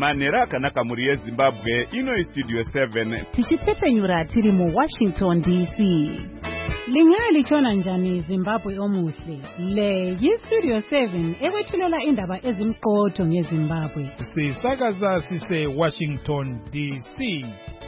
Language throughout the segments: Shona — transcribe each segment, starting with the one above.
Manera akanaka muri yeZimbabwe ino Studio 7 tichitepfenyura tiri mu Washington DC. Lingali chona njani Zimbabwe omuhle. Le yi-Studio 7 ekwethulela indaba ezimqotho ngeZimbabwe. Sisakaza sise Washington DC.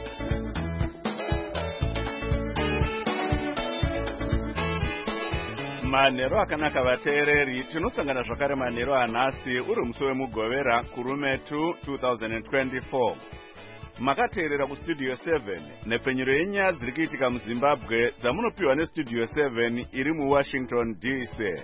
Manero akanaka vateereri, tinosangana zvakare manero anhasi uri musi wemugovera kurumetu 2024. Makateerera kuStudio 7 nepfenyuro yenyaya dziri kuitika muZimbabwe dzamunopiwa neStudio 7 iri muWashington DC.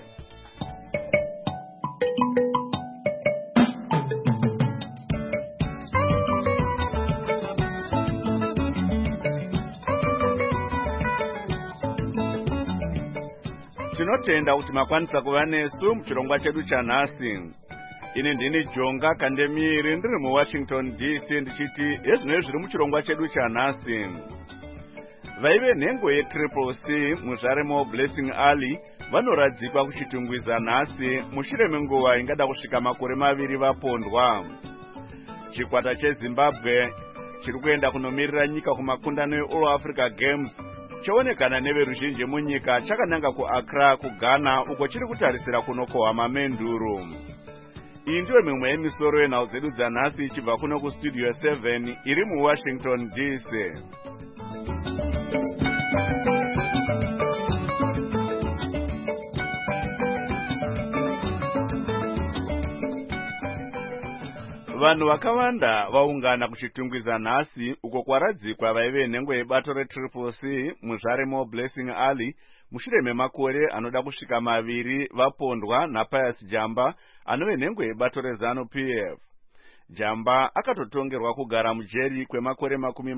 Tinotenda kuti makwanisa kuva nesu muchirongwa chedu chanhasi. Ini ndini Jonga Kandemiri ndiri muWashington DC ndichiti ezvinoi zviri muchirongwa chedu chanhasi. Vaive nhengo yeCCC muzvaremo Blessing Ali vanoradzikwa kuchitungwiza nhasi mushure menguva ingada kusvika makore 2 vapondwa. Chikwata cheZimbabwe chiri kuenda kunomirira nyika kumakundano eAll Africa Games choonekana neveruzhinji munyika chakananga kuAccra kuGhana uko chiri kutarisira kunokohwa mamenduro. Iyi ndiyo mimwe yemisoro yenhau dzedu dzanhasi ichibva kuno kuStudio 7 iri muWashington DC. Vanhu vakawanda vaungana kuchitungwiza nhasi uko kwaradzikwa vaive nhengo yebato reCCC muzvaremo Blessing Ali mushure memakore anoda kusvika 2 vapondwa naPius Jamba anove nhengo yebato reZANU-PF. Jamba akatotongerwa kugara mujeri kwemakore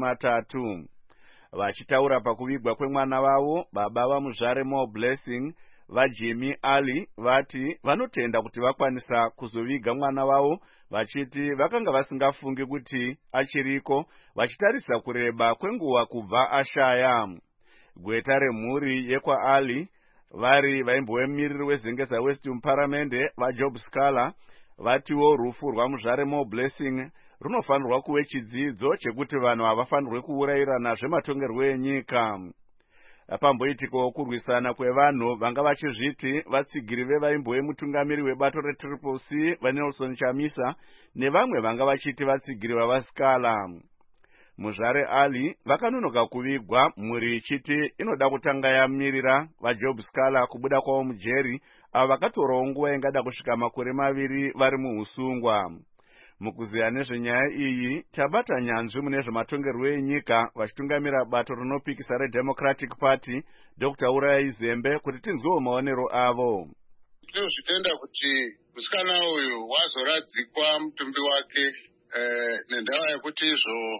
30. Vachitaura pakuvigwa kwemwana wavo, baba vamuzvaremo Blessing vaJimmy Ali vati vanotenda kuti vakwanisa kuzoviga mwana wavo, vachiti vakanga vasingafungi kuti achiriko, vachitarisa kureba kwenguva kubva ashaya. Gweta remhuri yekwa Ali vari vaimbovemiriri wezengeza West muParamende vaJob Scala vatiwo rufu rwamuzvaremo Blessing runofanirwa kuve chidzidzo chekuti vanhu havafanirwi kuurayirana zvematongerwo enyika. Pamboitikawo kurwisana kwevanhu vanga vachizviti vatsigiri vevaimbo mutungamiri webato reCCC vaNelson Chamisa nevamwe vanga vachiti vatsigiri vavaScala. Muzvare Ali vakanonoka kuvigwa, mhuri ichiti inoda kutanga yamirira vaJob Scala kubuda kwavo mujeri avo vakatorawo nguva ingada kusvika makore 2 vari muusungwa. Mukuziya nezvenyaya iyi tabata nyanzvi mune zvematongerwo enyika vachitungamira bato rinopikisa reDemocratic Party Dr. Urayi Zembe kuti tinzwewo maonero avo. Tinozvitenda kuti musikana uyu wazoradzikwa mutumbi wake nendava yekuti izvo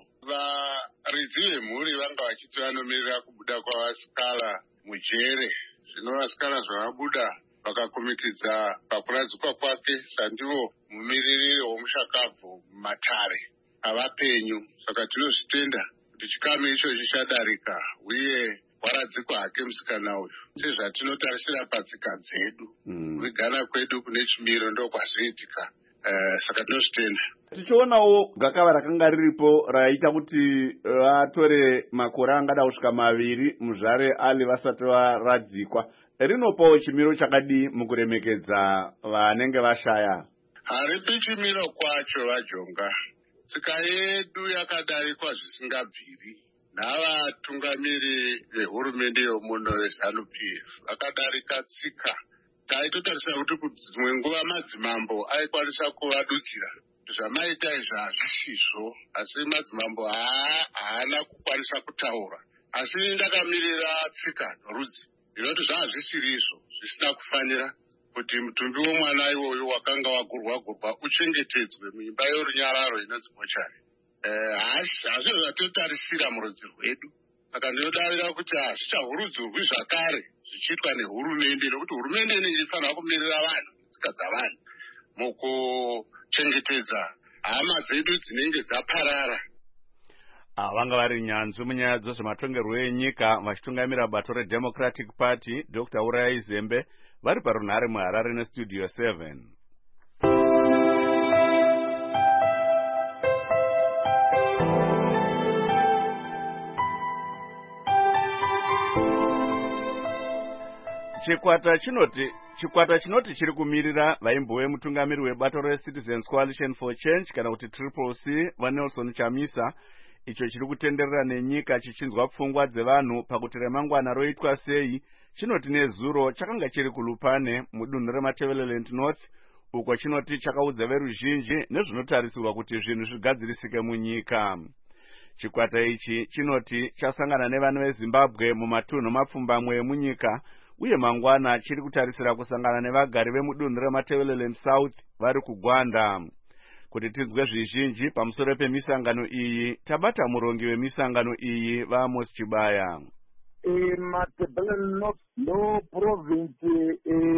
varidzi vemhuri vanga vachiti vanomirira kubuda kwavaScala mujere. Zvino vaScala zvavabuda vakakumikidza pakuradzikwa kwake sandivo mumiririri womushakabvu mumatare avapenyu. Saka tinozvitenda kuti chikamu icho chichadarika uye waradzikwa hake musikana uyu sezvatinotarisira patsika dzedu kuigana kwedu kune chimiro ndokwazviitika. Saka tinozvitenda. Tichionawo gakava rakanga riripo raita kuti vatore makore angada kusvika 2 muzvare Ali vasati varadzikwa. Rinopawo chimiro chakadi mukuremekedza vanenge vashaya? Haripi chimiro kwacho vaJonga. Tsika yedu yakadarikwa zvisingabviri navatungamiri vehurumende yomuno veZANU-PF. Vakadarika tsika. Taitotarisa kuti dzimwe nguva madzimambo aikwanisa kuvadutsira. Zvamaita izvi hazvisizvo, asi madzimambo haana kukwanisa kutaura. Asi ndakamirira tsika norudzi. Inoti zvazvisiri izvo, zvisina kufanira kuti mutumbi womwana iwoyu wakanga wagurwa uchengetedzwe muimba yorunyararo inonzi mochari. Hazvo zvatotarisira murudzi rwedu. Saka ndinodavira kuti hazvichahurudzurwi zvakare zvichiitwa nehurumende, nokuti hurumende inenge ichifanira kumirira vanhu, tsika dzavanhu, mukuchengetedza hama dzedu dzinenge dzaparara. Vanga vari nyanzvi munyaya dzezvematongerwo enyika vachitungamira bato reDemocratic Party Dr. Urayi Zembe vari parunhare muHarare neStudio 7. chikwata chinoti chiri kumirira vaimbo vemutungamiri webato reCitizens Coalition for Change kana kuti Triple C vaNelson Chamisa, icho chiri kutenderera nenyika chichinzwa pfungwa dzevanhu pakuti remangwana roitwa sei, chinoti nezuro chakanga chiri kulupane mudunhu reMatabeleland North, uko chinoti chakaudza veruzhinji nezvinotarisirwa kuti zvinhu zvigadzirisike munyika. Chikwata ichi chinoti chasangana nevanhu veZimbabwe mumatunhu mapfumbamwe emunyika, uye mangwana chiri kutarisira kusangana nevagari vemudunhu reMatabeleland South vari kugwanda. Kuti tinzwe zvizhinji pamusoro pemisangano iyi, tabata murongi wemisangano iyi vaAmos Chibaya. Matabeleland North ndo province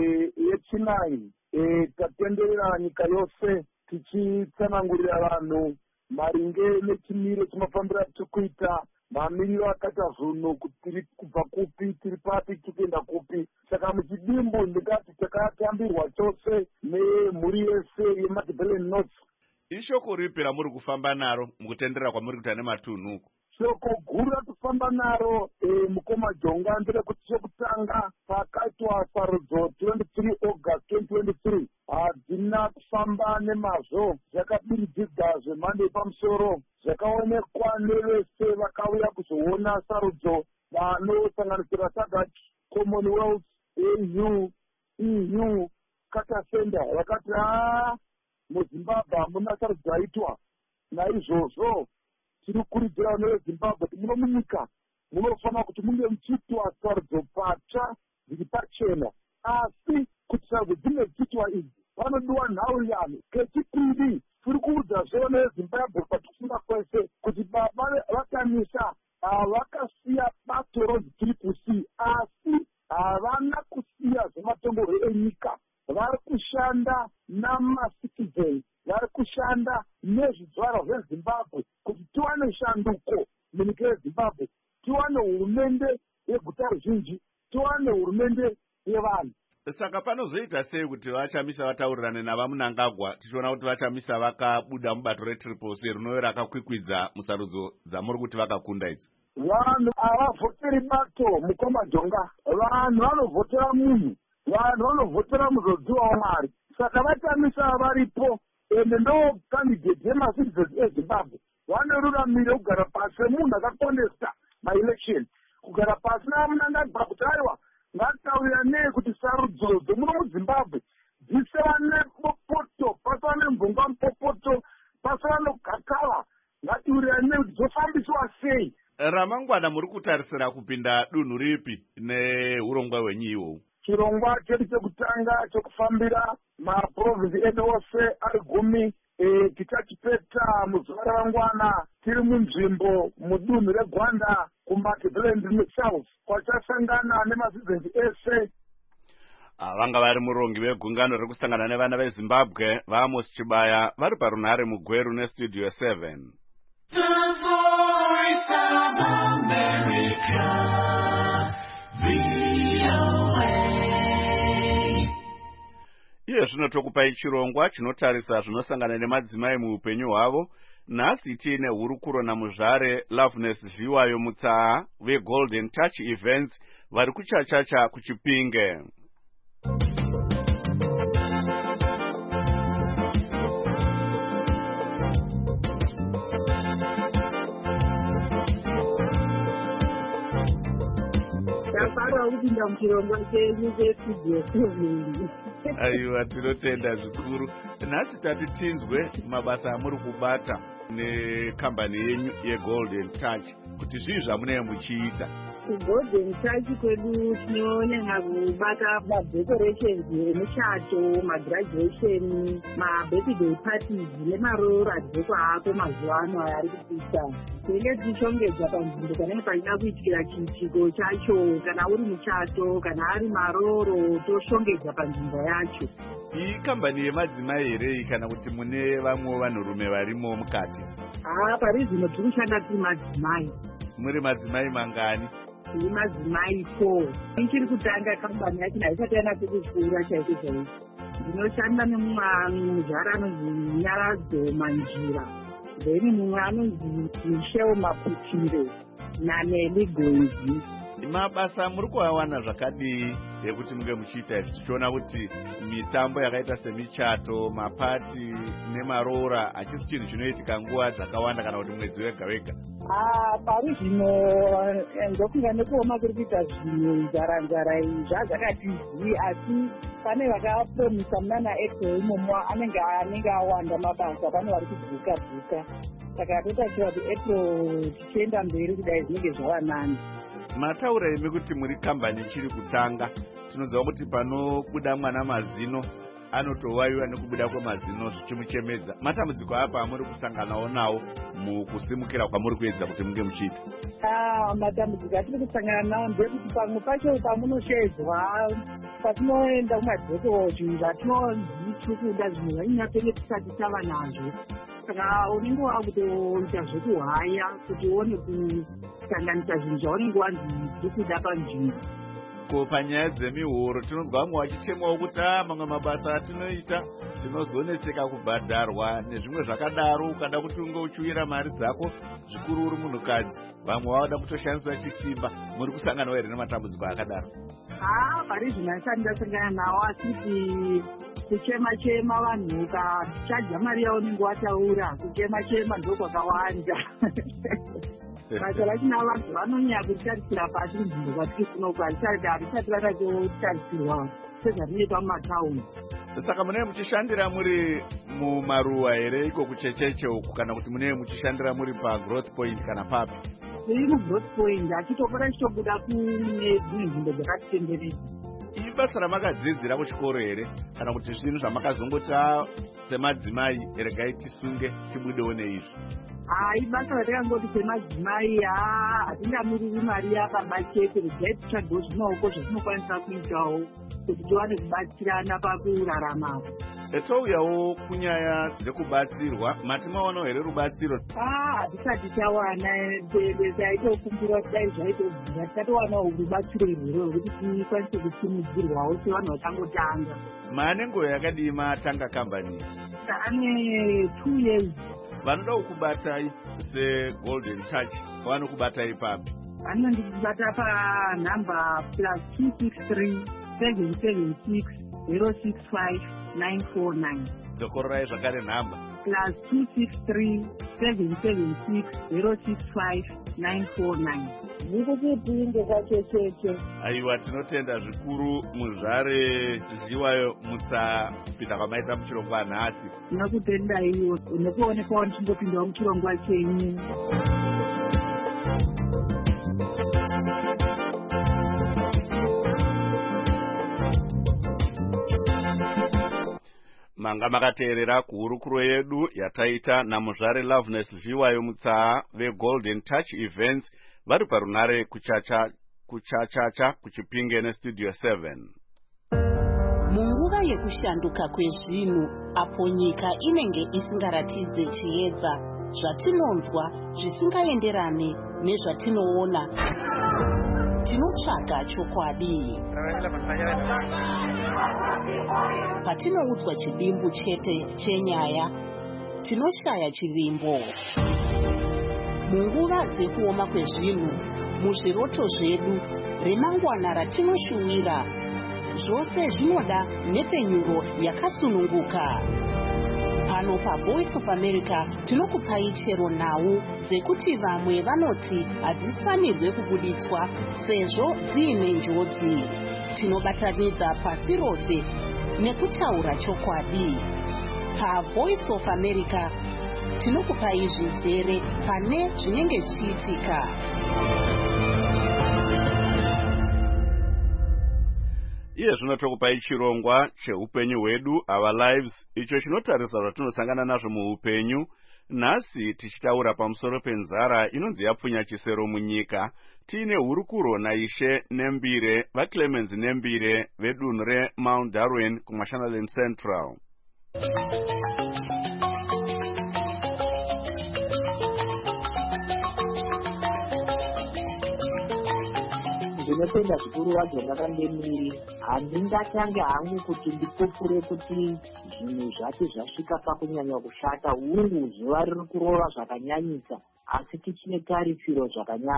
yechinai tatenderera nyika yose tichitsanangurira vanhu maringe nechimiro chinofambira tikuita mamiriro akaita zvinhu kuti tiri kubva kupi, tiri papi, tikuenda kupi. Saka muchidimbu ndingati takatambirwa chose nemhuri yese yeMatabeleland North. Ishoko ripi ramuri kufamba naro mukutenderera kwamuri kuita nematunhu uko? Shoko guru ratofamba naro mukoma Jonga nderekuti chekutanga pakaitwa sarudzo 23 August 2023 hadzina kufamba nemazvo, zvakabiridzidza zvemhando yepamusoro, zvakaonekwa nevese vakauya kuzoona sarudzo vanosanganisira SADC, Commonwealth, AU, EU, Carter Center, vakati muZimbabwe hamuna sarudzo yaitwa. Naizvozvo tiri kukurudzira neveZimbabwe kuti muno munyika munofanira kuti munge muchiitwa sarudzo patsva dziri pachena, asi kuti sarudzo dzinge dzichiitwa idzi vanodiwa nhau yano. Kechipiri tiri kuudza zvevo neveZimbabwe patikufunga kwese kuti baba vakanisa vakasiya bato roZiTriple C, asi havana kusiya zvematongo enyika. Vari kushanda namaCitizens, vari kushanda nezvidzvarwa zveZimbabwe kuti tiwane shanduko munyika yeZimbabwe, tiwane hurumende yeguta ruzhinji, tiwane hurumende yevanhu. Saka panozoita sei kuti vaChamisa vataurirane navaMunangagwa tichiona kuti vaChamisa vakabuda mubato reTriple C rinove rakakwikwidza musarudzo dzamuri kuti vakakunda idzi? Vanhu havavhoteri bato mukoma Jonga, vanhu vanovhotera munhu, vanhu vanovhotera muzodziwa waMwari. Saka vaChamisa varipo ende ndo candidate yemaCitizens eZimbabwe. Vane ruramiro kugara pasi semunhu akakondesta maelection, kugara pasi navaMunangagwa kuti aiwa ngatauya nei kuti sarudzo dzomuno muZimbabwe dziseva nepopoto, pasava nemvungwa mupopoto, pasava nogakava, ngatiurira nei kuti dzofambiswa sei. Ramangwana muri kutarisira kupinda dunhu ripi neurongwa hwenyu ihwohwu? Chirongwa chedu chekutanga chekufambira maprovinsi edu ose ari 10 tichachipeta muzuva ramangwana tiri munzvimbo mudunhu reGwanda kuMatabeleland South kwachasangana nemaCitizens ese. Vanga vari murongi wegungano rekusangana nevana veZimbabwe vaAmos Chibaya vari parunhare muGweru neStudio 7. The Voice of America, VOA. Iye zvino tokupai chirongwa chinotarisa zvinosangana nemadzimai muupenyu hwavo. Nhasi tiine hurukuro namuzvare Loveness Viwayo Mutsaa veGolden Touch Events vari kuchachacha kuChipinge. Tapara kupinda muchirongwa chenyu cheStudio 7. Aiwa, tinotenda zvikuru. Nhasi tati tinzwe mabasa amuri kubata nekambani yenyu yeGolden Touch, kuti zvii zvamunenge muchiita. kuGolden Touch kwedu tinonyanya kubata madecorations emuchato, magraduation, mabirthday parties nemaroro adhekwa ako mazuva ano ari kupita. Tinenge tichishongedza panzvimbo panenge pachida kuitikira chiitiko chacho, kana uri muchato kana ari maroro toshongedza panzvimbo yacho. Iyi kambani yemadzimai here kana kuti mune vamwe vanhurume varimo mukati? Pari zvino tiri kushanda tiri madzimai. Muri madzimai mangani? Tiri madzimai 4. Ichiri kutanga kambani yacho haisati yanatse kukura chaiko chaiko. Ndinoshanda nemuzvara anonzi Nyaradzo Manjira, then mumwe anonzi Michelle Maputire naNeli Gonzi. mabasa muri kuawana zvakadii ekuti munge muchiita izvi, tichiona kuti mitambo yakaita semichato, mapati nemaroora hachisi chinhu chinoitika nguva dzakawanda kana kuti mwedzi wega wega? Pari zvino ndokunga nekuoma kuri kuita zvinhu nzara iyi zvazvakati zii, asi pane vakapromisa muna naApril imomo anenge awanda mabasa, pane vari kubhuka saka totaura kuti April tichienda mberi kudai zvinenge zvava nani. Mataura imi kuti muri kambani chiri kutanga, tinoziva kuti panobuda mwana mazino anotowayiwa nekubuda kwemazino zvichimuchemedza. Matambudziko apa amuri kusanganawo nawo mukusimukira kwamuri kuedza kuti munge muchiita? Matambudziko atiri kusangana nawo ndekuti pamwe pacho pamunoshedzwa patinoenda kumadhoko zvinhu zvatinonzi tiri kuda zvinhu zvainyatenge tisati tava nazvo, saka unenge wakutoita zvekuhaya kuti uone kusanganisa zvinhu zvaunenge wanzi tiri kuda panzvimbo. Ko panyaya dzemihoro tinonzwa vamwe vachichemawo kuti mamwe mabasa atinoita tinozonetseka kubhadharwa nezvimwe zvakadaro, ukada kuti unge uchiwira mari dzako zvikuru uri munhukadzi, vamwe vavada kutoshandisa chisimba. Muri kusanganawo here nematambudziko akadaro? Pari zvino asati ndasangana nawo, asiti kuchema vanhu ukachaja mari yavo unenge wataura, kuchema ndokwakawanda. Basa rachina vanhu vanonyanya kutarisira pasi nzvimbo kwatiri kunoku, harisati rakatotarisirwa sezvatinoita mumataundi. Saka munee muchishandira muri mumaruwa here iko kuchecheche uku, kana kuti munee muchishandira muri paGrowth Point kana papi? Tiri muGrowth Point, achitopota chitobuda kune dzimwe nzvimbo dzakatitenderedza. Ibasa ramakadzidzira kuchikoro here kana kuti zvinhu zvamakazongota semadzimai regai tisunge tibudewo neizvi? Ibasa ratakangoti semadzimai hatingamiriri mari yapamba chete, regai tichadzozvinauko zvatinokwanisa kuitawo kuti tiwane kubatsirana pakurarama. Touyawo kunyaya dzekubatsirwa, mati maonawo here rubatsiro? Hatisati tawana, taitokumbura kuti dai zvaitobvira tikatowanawo rubatsiro irwero rwekuti tikwanise kusimudzirwawo sevanhu vachangotanga. Maane nguva yakadii matanga kambani? Ane 2 years. Vanoda kukubatai seGolden Touch vanokubatai papi? Vanondibata panhamba +263 776 065 949. Dzokororai zvakare nhamba +263 776 065 949. Ndikutipinde kwachecheche. Aiwa, tinotenda zvikuru muzvare Zviwayo mutsapinda kwamaita muchirongwa nhasi. Ndinokutenda iwo nekuonekwawo ndichindopindawo muchirongwa chenyu. Manga makateerera kuhurukuro yedu yataita namuzvare Loveness Zviwayo mutsaa veGolden Touch Events vari parunare kuchachacha kuchipinge neStudio 7. Munguva yekushanduka kwezvinhu, apo nyika inenge isingaratidze chiedza, zvatinonzwa zvisingaenderane nezvatinoona, tinotsvaga chokwadi. Patinoudzwa chidimbu chete chenyaya, tinoshaya chivimbo. Munguva dzekuoma kwezvinhu, muzviroto zvedu, remangwana ratinoshuwira, zvose zvinoda nhepfenyuro yakasununguka. Pano paVoice of America tinokupai chero nhau dzekuti vamwe vanoti hadzifanirwe kubuditswa sezvo dziine njodzi. Tinobatanidza pasi rose nekutaura chokwadi. PaVoice of America tinokupai zvizere pane zvinenge zvichiitika. Iye zvino tokupai chirongwa cheupenyu hwedu, Our Lives, icho chinotarisa zvatinosangana nazvo muupenyu. Nhasi tichitaura pamusoro penzara inonzi yapfunya chisero munyika. Tiine hurukuro naIshe Nembire, vaClemens Nembire vedunhu reMount Darwin kuMashonaland Central. Ndinotenda zvikuru wadzo vakandemiri. Handingatange hangu kuti ndipupure kuti zvinhu zvati zvasvika pakunyanya kushata. Zuva riri kurova zvakanyanyisa, asi tichine tarisiro zvakanyanya.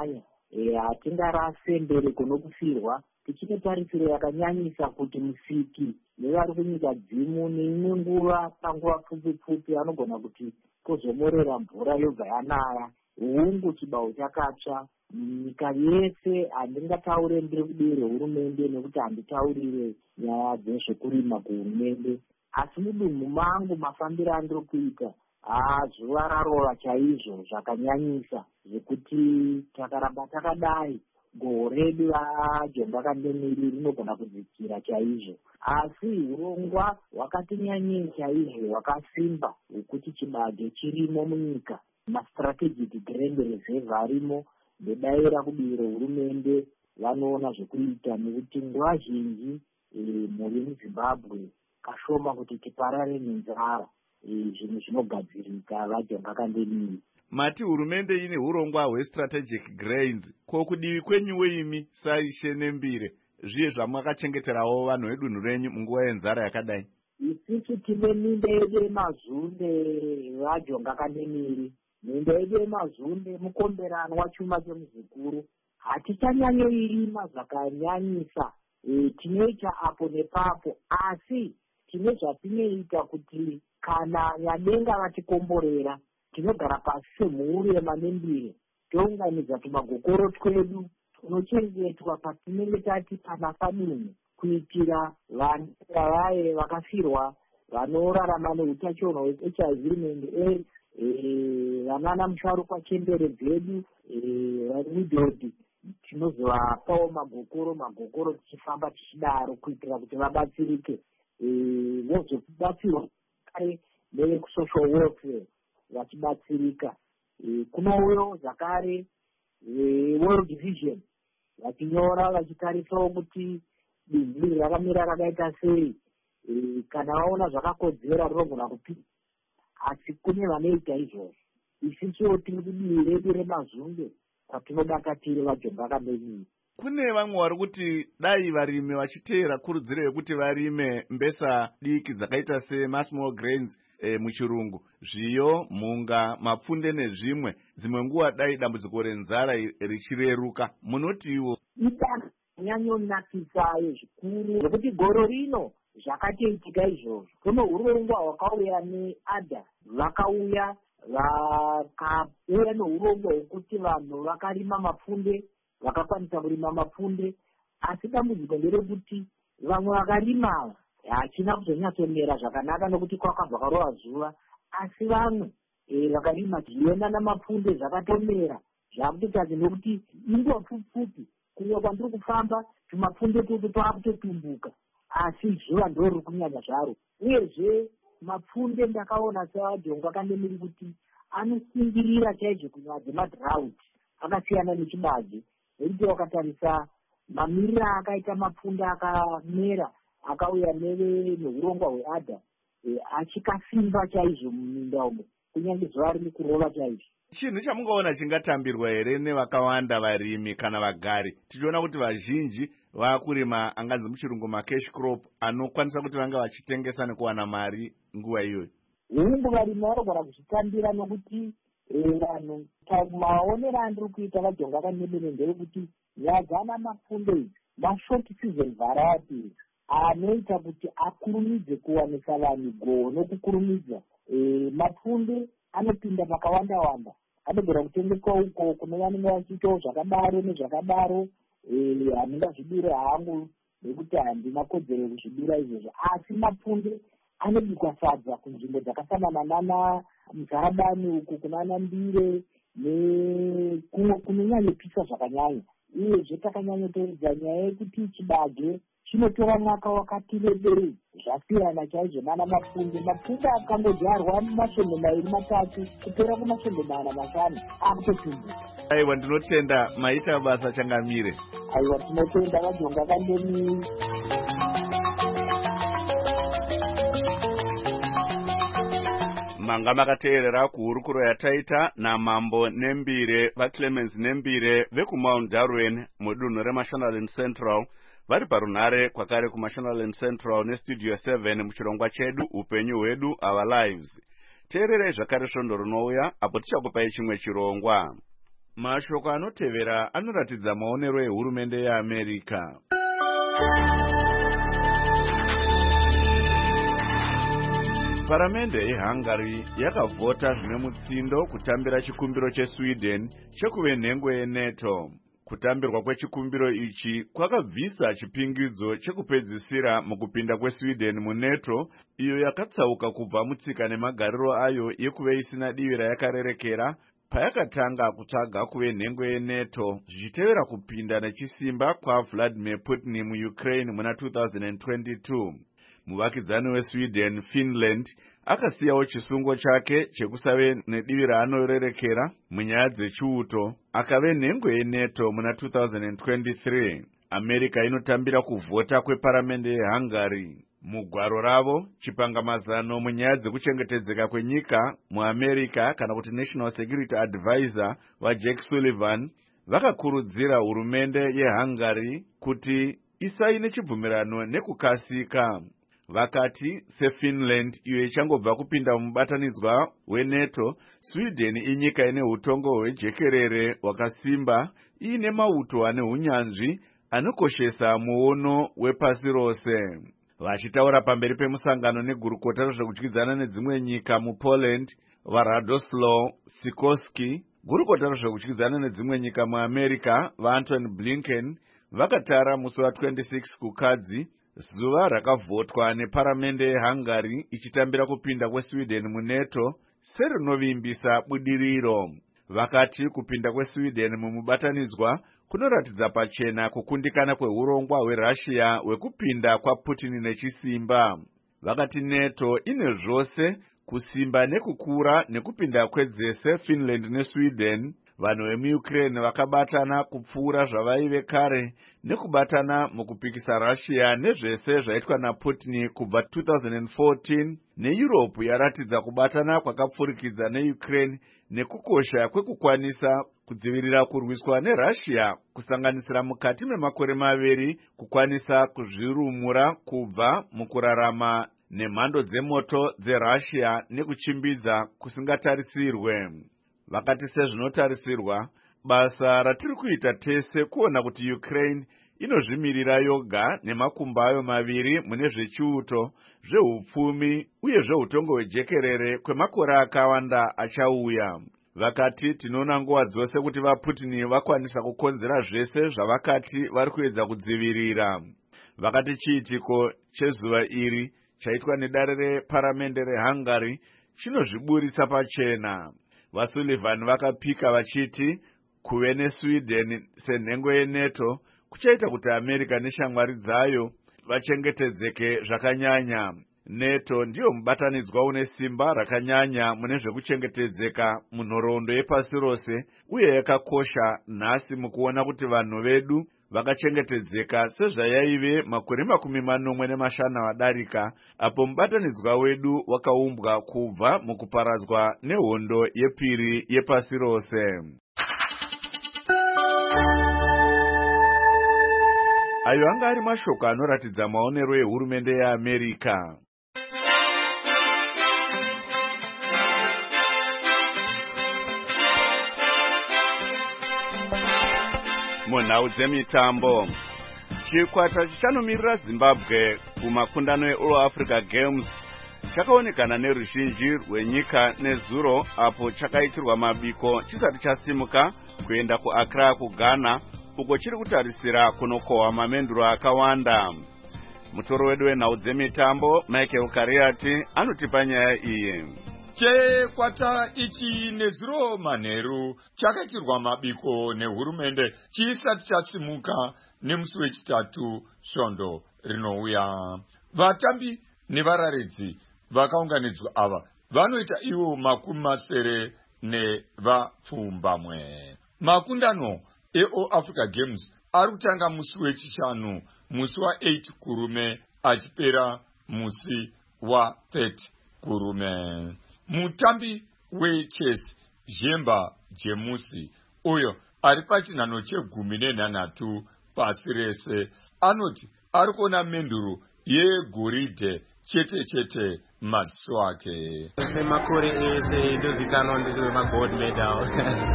hatingarase mberi kunokufirwa tichine tarisiro yakanyanyisa kuti musiki nevari kunyika dzimu neimwe nguva panguva pfupi anogona kuti kozomorera mvura yobva yanaya hungu chibau chakatsva nyika yese. Handingataure ndiri kudivi rehurumende nekuti handitaurire nyaya dzezvekurima kuhurumende, asi mudunhu mangu mafambiro andiri kuita zuva rarova chaizvo zvakanyanyisa zvekuti takaramba takadai goho redu raJonga Kandemiri rinogona kudzikira chaizvo. Asi urongwa hwakati nyanyei chaizvo hwakasimba hwekuti chibage chirimo munyika, mastrategic grand reserve arimo nedaira kudivi rehurumende vanoona zvekuita, nekuti nguva zhinji muri muZimbabwe kashoma kuti tiparare nenzara, zvinhu zvinogadzirika vaJonga Kandemiri. Mati hurumende ine hurongwa hwestrategic grains, ko kudivi kwenyuwo imi saishe nembire zviye zvamakachengeterawo vanhu vedunhu renyu munguva yenzara yakadai? Isusu tine minda yedu yemazunde vaJonga Kandemiri, minda yedu yemazunde mukomberano wachuma chemuzukuru. Hatichanyanyoirima zvakanyanyisa, tinoita apo nepapo, asi tine zvatinoita kuti kana nyadenga vatikomborera tinogara pasi semhuri yemanembire tounganidza tumagokoro twedu tunochengetwa patinenge tati panafa dunhu, kuitira vanhu vaye vakafirwa vanorarama neutachiona hweHIV and AIDS, vanana musharukwa chembere dzedu widhodhi, tinozovapawo magokoro tichifamba tichidaro kuitira kuti vabatsirike, vozobatsirwa kare nevekusocial welfare vachibatsirika. Kunouyo zvakare World Vision vachinyora vachitarisawo kuti bindu iri rakamira rakaita sei, kana vaona zvakakodzera rinogona kupinda, asi kune vanoita izvozvo. Isusuwo tiri kudivi redu remazunge kwatinodakatire vaJonga Kandemiri. Kune vamwe vari kuti dai varimi vachiteera kurudziro yekuti varime mbesa diki dzakaita small grains muchirungu, zviyo, mhunga, mapfunde nezvimwe, dzimwe nguva dai dambudziko renzara richireruka. Munotiwo idanho nyanyonakisa zvikuru nekuti goro rino zvakatoitika izvozvo. Kuno urongwa hwakauya neADA, vakauya vakauya neurongwa hwekuti vanhu vakarima mapfunde, vakakwanisa kurima mapfunde, asi dambudziko nderekuti vamwe vakarima hachina kuzonyatsomera zvakanaka nokuti kwakabva karova zuva, asi vamwe vakarima zviyenda namapfunde zvakatomera zvakutotadza nokuti inguva pfupi kunyanya kwandiri kufamba tumapfunde tutu twakutotumbuka, asi zuva ndo riri kunyanya zvaro. Uyezve mapfunde ndakaona sevaJonga Kandemiri kuti anosungirira chaizvo kunyaya dzemadrought, akasiyana nechibage, nekuti wakatarisa mamiriro akaita mapfunde akamera akauya neurongwa hweADA, achikasimba chaizvo muminda umo, kunyange zuva riri kurova chaizvo. Chinhu chamungaona chingatambirwa here nevakawanda varimi kana vagari, tichiona kuti vazhinji vakurima anganzi muchirungu macash crop anokwanisa kuti vanga vachitengesa nekuwana mari nguva iyoyo? Hungu varimi vanogona kuzvitambira nokuti vanhu maonero andiri kuita vaJonga Kandemiri ndeyekuti nyaya dzana mapfunde idzi mashort season varieties anoita kuti akurumidze kuwanisa vanhu goho nokukurumidza. Mapfunde anopinda pakawanda-wanda, anogona kutengeswa uko kune vanenge vachiitawo zvakadaro nezvakadaro. Handingazvidire hangu nekuti handina kodzero yekuzvidira izvozvo, asi mapfunde anobikwa sadza kunzvimbo dzakafanana nana Muzarabani uku kunana Mbire kunonyanyopisa zvakanyanya. Uyezve takanyanyotoedza nyaya yekuti chibage chinotora mwaka wakati rebei zvasiyana chaizvo nana mapfunde. Mapfunde akangodyarwa masvondo 2-3 kupera kumasvondo 4-5 akutotumbuka. Aiwa, ndinotenda maita basa changamire. Aiwa, tinotenda vaJonga Kandemiri. Manga makateerera kuhurukuro yataita naMambo Nembire vaClemens Nembire vekuMount Darwin mudunhu reMashonaland Central, vari parunhare kwakare kuMashonaland Central nestudio 7 muchirongwa chedu upenyu hwedu our lives. Teererei zvakare svondo rinouya apo tichakupai chimwe chirongwa. Mashoko anotevera anoratidza maonero ehurumende yeAmerica. Paramende yeHungary yakavhota zvine mutsindo kutambira chikumbiro cheSweden chekuve nhengo yeNATO. Kutambirwa kwechikumbiro ichi kwakabvisa chipingidzo chekupedzisira mukupinda kweSweden muNATO, iyo yakatsauka kubva mutsika nemagariro ayo yekuve isina divi rayakarerekera payakatanga kutsvaga kuve nhengo yeNATO zvichitevera kupinda nechisimba kwaVladimir Putin muUkraine muna 2022. Muvakidzani weSweden, Finland, akasiyawo chisungo chake chekusave nedivi raanorerekera munyaya dzechiuto, akave nhengo yeNATO muna 2023. America inotambira kuvhota kweparamende yeHungary. Mugwaro ravo, chipangamazano munyaya dzekuchengetedzeka kwenyika muAmerica kana kuti National Security Advisor vaJake Sullivan vakakurudzira hurumende yeHungary kuti isaine chibvumirano nekukasika. Vakati seFinland iyo ichangobva kupinda mubatanidzwa weNATO, Sweden inyika ine utongo hwejekerere hwakasimba, iine mauto ane hunyanzvi anokoshesa muono wepasi rose. Vachitaura pamberi pemusangano negurukota rezvekudyidzana nedzimwe nyika muPoland, vaRadoslaw Sikorski, gurukota rezvekudyidzana nedzimwe nyika muAmerica, vaAntony Blinken, vakatara musi wa26 kukadzi, zuva rakavhotwa neparamende yeHungary ichitambira kupinda kweSweden muNATO serinovimbisa budiriro. Vakati kupinda kweSweden mumubatanidzwa kunoratidza pachena kukundikana kweurongwa hweRussia hwekupinda kwaPutin nechisimba. Vakati NATO ine zvose kusimba nekukura nekupinda kwedzese Finland neSweden. Vanhu vemuUkraine vakabatana kupfuura zvavaive kare nekubatana mukupikisa Russia nezvese zvaitwa naPutin kubva 2014, neEurope yaratidza kubatana kwakapfurikidza neUkraine nekukosha kwekukwanisa kudzivirira kurwiswa neRussia, kusanganisira mukati memakore maviri kukwanisa kuzvirumura kubva mukurarama nemhando dzemoto dzeRussia nekuchimbidza kusingatarisirwe. Vakati sezvinotarisirwa, basa ratiri kuita tese kuona kuti Ukraine inozvimirira yoga nemakumbo ayo maviri mune zvechiuto, zveupfumi uye zveutongo hwejekerere kwemakore akawanda achauya. Vakati tinoona nguva dzose kuti vaPutin vakwanisa kukonzera zvese zvavakati vari kuedza kudzivirira. Vakati chiitiko chezuva iri chaitwa nedare reparamende reHungary chinozviburitsa pachena. VaSullivan vakapika vachiti kuve neSweden senhengo yeNATO kuchaita kuti America neshamwari dzayo vachengetedzeke zvakanyanya. NATO ndiyo mubatanidzwa une simba rakanyanya mune zvekuchengetedzeka munhoroondo yepasi rose, uye yakakosha nhasi mukuona kuti vanhu vedu vakachengetedzeka sezvayaive makore 45 wadarika, apo mubatanidzwa wedu wakaumbwa kubva mukuparadzwa nehondo yepiri yepasi rose. Ayo anga ari mashoko anoratidza maonero ehurumende yeAmerica. Munhau dzemitambo, chikwata chichanomiririra Zimbabwe kumakundano eAll Africa Games chakaonekana neruzhinji rwenyika nezuro apo chakaitirwa mabiko chisati chasimuka kuenda kuAccra kuGhana, uko chiri kutarisira kunokohwa mamenduro akawanda. Mutoro wedu wenhau dzemitambo Michael Kariati anotipa nyaya iyi. Chikwata ichi nezuro manheru chakaitirwa mabiko nehurumende chisati chasimuka nemusi wechitatu svondo rinouya. Vatambi nevararedzi vakaunganidzwa ava vanoita ivo 70 nevapfumbamwe. Makundano eAll Africa Games ari kutanga musi wechishanu, musi wa8 kurume achipera musi wa30 kurume. Mutambi wechess Jemba Jemusi, uyo ari pachinhano che13 pasi rese, anoti ari kuona menduro yegoridhe chete maziso ake. Makore ese ndozikanwa ndizvo magold medal.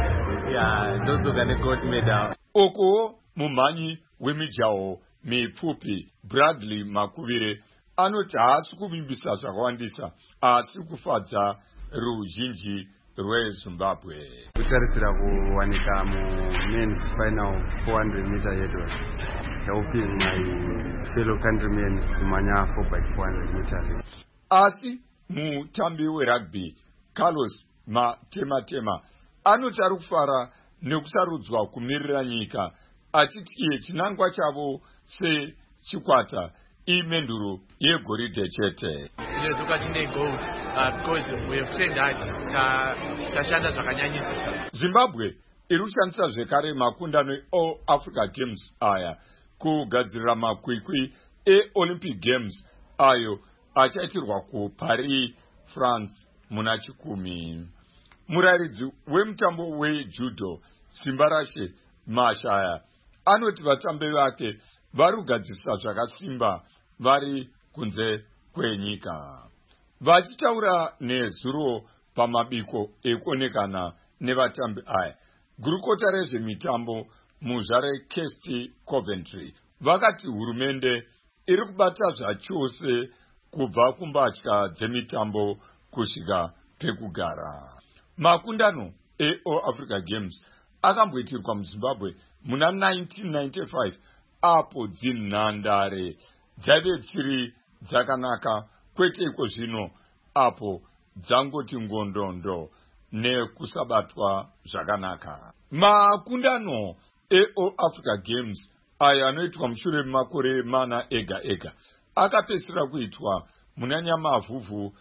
ndodzoka negold medal. Oko mumanyi wemijaho mipfupi Bradley Makuvire anoti haasi kuvimbisa zvakawandisa asi kufadza ruzhinji rweZimbabwe. Kutarisira kuwanika mumen's final 400 meter hurdle, helping my fellow countrymen kumanya 4x400 meters. Asi mutambi werugby Carlos Matema anoti ari kufara nekusarudzwa kumirira nyika achiti iye chinangwa chavo sechikwata imenduro yegoridhe chete. Inozoka chine gold because we have trained hard, tashanda zvakanyanyisisa. Zimbabwe iri kushandisa zvekare makundano eAll Africa Games aya kugadzirira makwikwi eOlympic Games ayo achaitirwa kuParis, France muna 10. Murayiridzi wemutambo wejudo Simbarashe Mashaya anoti vatambi vake vari kugadzirisa zvakasimba vari kunze kwenyika. Vachitaura nezuro pamabiko ekuonekana nevatambi aya, gurukota rezvemitambo muzvare Kirsty Coventry vakati hurumende iri kubata zvachose kubva kumbatya dzemitambo kusvika pekugara. Makundano eAll Africa Games akamboitirwa muZimbabwe muna 1995 apo dzinhandare dzaive dzisiri dzakanaka, kwete iko zvino apo dzangoti ngondondo nekusabatwa zvakanaka. Makundano eAll Africa Games ayo anoitwa mushure makore 4 ega akapesira kuitwa muna Nyamavhuvhu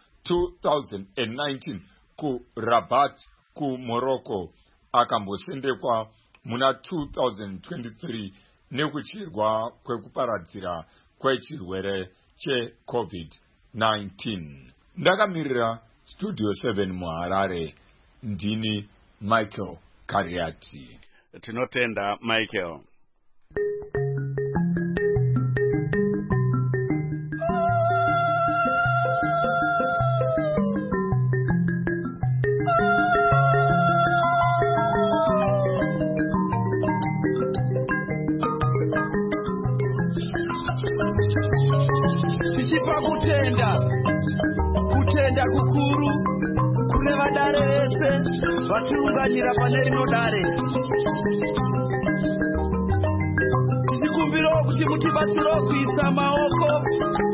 2019 kuRabat kuMorocco, akambosendekwa muna 2023 nekuchirwa kwekuparadzira kwechirwere cheCovid-19. Ndakamirira Studio 7 muHarare, ndini Michael Kariati. Tinotenda Michael. Kutenda kukuru kune vadare vese vatiunganira pane rino dare. Tikumbirawo kuti mutibatsirewo kuisa maoko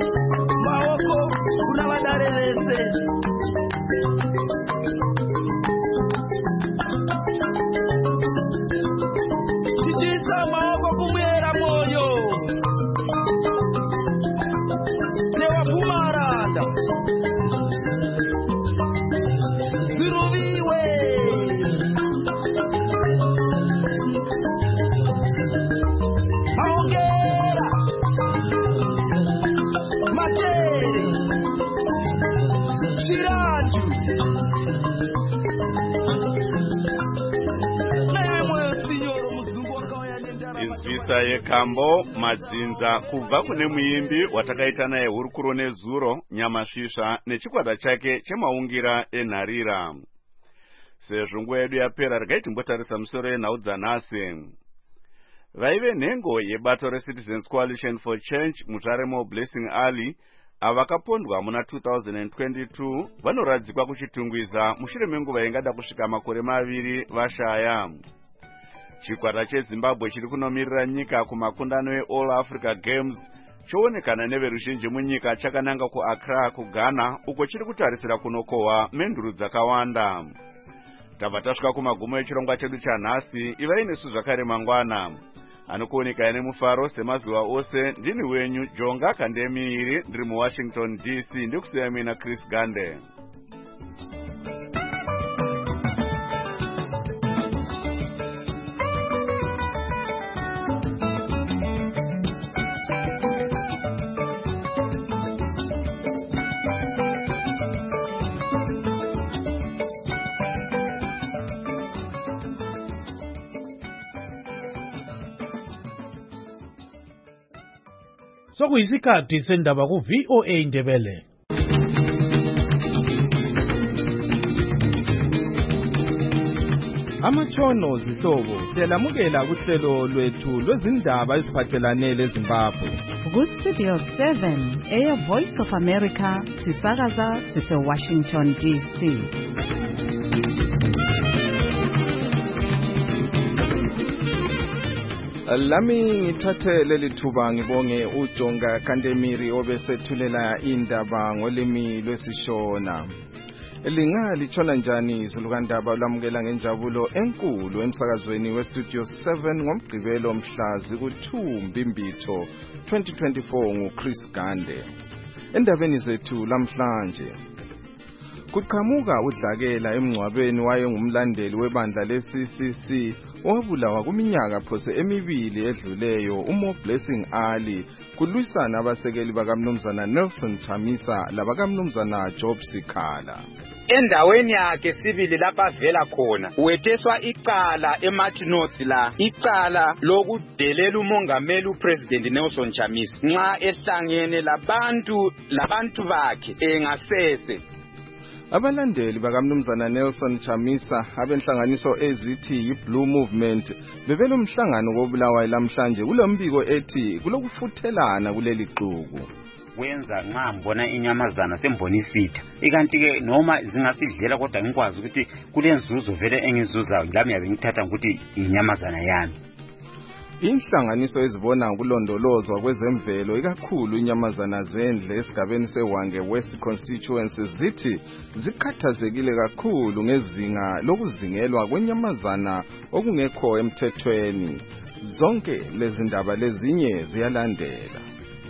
kuna vadare vese. Tichiisa maoko kumwera mwoyo nevapumaranda ziruviwe maongera matere chiranju nemwezinyoro muzungu wakauya nendara. Inzwisa yekambo madzinza kubva kune muimbi watakaita naye hurukuro nezuro Nyamasvisva nechikwata chake chemaungira enharira. Sezvo nguva yedu yapera, regai timbotarisa musoro yenhau dzanhasi. Vaive nhengo yebato reCitizens Coalition for Change muZaremo Blessing Ali avakapondwa muna 2022 vanoradzikwa kuchitungwiza mushure menguva ingada kusvika makore 2 vashaya. Chikwata cheZimbabwe chiri kunomirira nyika kumakundano eAll Africa Games choonekana neveruzhinji munyika chakananga kuAccra kuGhana, uko chiri kutarisira kunokohwa menduru dzakawanda. Tabva tasvika kumagumo echirongwa chedu chanhasi. Ivai nesu zvakare mangwana. Anokuoneka nemufaro semazuva ose. Ndini wenyu Jonga Kandemiiri, ndiri muWashington DC. Ndikusiya mina Chris Gande. Sokuyisikhathi sendaba ku-VOA Ndebele. Amatshono zihlobo siyalamukela kuhlelo lwethu lwezindaba eziphathelane leZimbabwe. Ku-Studio 7 Voice of America sisakaza sise-Washington DC. Lami ngithathe leli thuba ngibonge uJonga Kandemiri obesethulela indaba ngolimi lwesishona. Lingatshona njani izulukandaba lamukela ngenjabulo enkulu emsakazweni weStudio 7 ngomgqibelo mhla ziku-2 Mbimbitho 2024 nguChris Gande. Endabeni zethu lamhlanje kuqhamuka udlakela emngcwabeni wayengumlandeli webandla leCCC owabulawa kuminyaka phose emibili edluleyo uMo Blessing Ali kulwisana abasekeli bakaMnumzana Nelson Chamisa labakamnumzana Job Sikhala. Endaweni yakhe sibili lapha avela khona wetheswa icala eMartinot la icala lokudelela umongameli uPresident Nelson Chamisa nxa ehlangene labantu bakhe engasese. Abalandeli bakamnumzana Nelson Chamisa abenhlanganiso ezithi yiBlue Movement bebelomhlangano kobulawayo lamhlanje kulombiko ethi kulokufuthelana kuleli xuku. Wenza nxa mbona inyamazana sembonisitha ikanti ke noma zingasidlela kodwa ngikwazi ukuthi kulenzuzo vele engizuzayo ngami yabe ngithatha ukuthi inyamazana yami. Inhlanganiso ezibona kulondolozwa kwezemvelo ikakhulu inyamazana zendle esigabeni seWange West Constituency zithi zikhathazekile kakhulu ngezinga lokuzingelwa kwenyamazana okungekho emthethweni. Zonke lezi ndaba lezinye ziyalandela.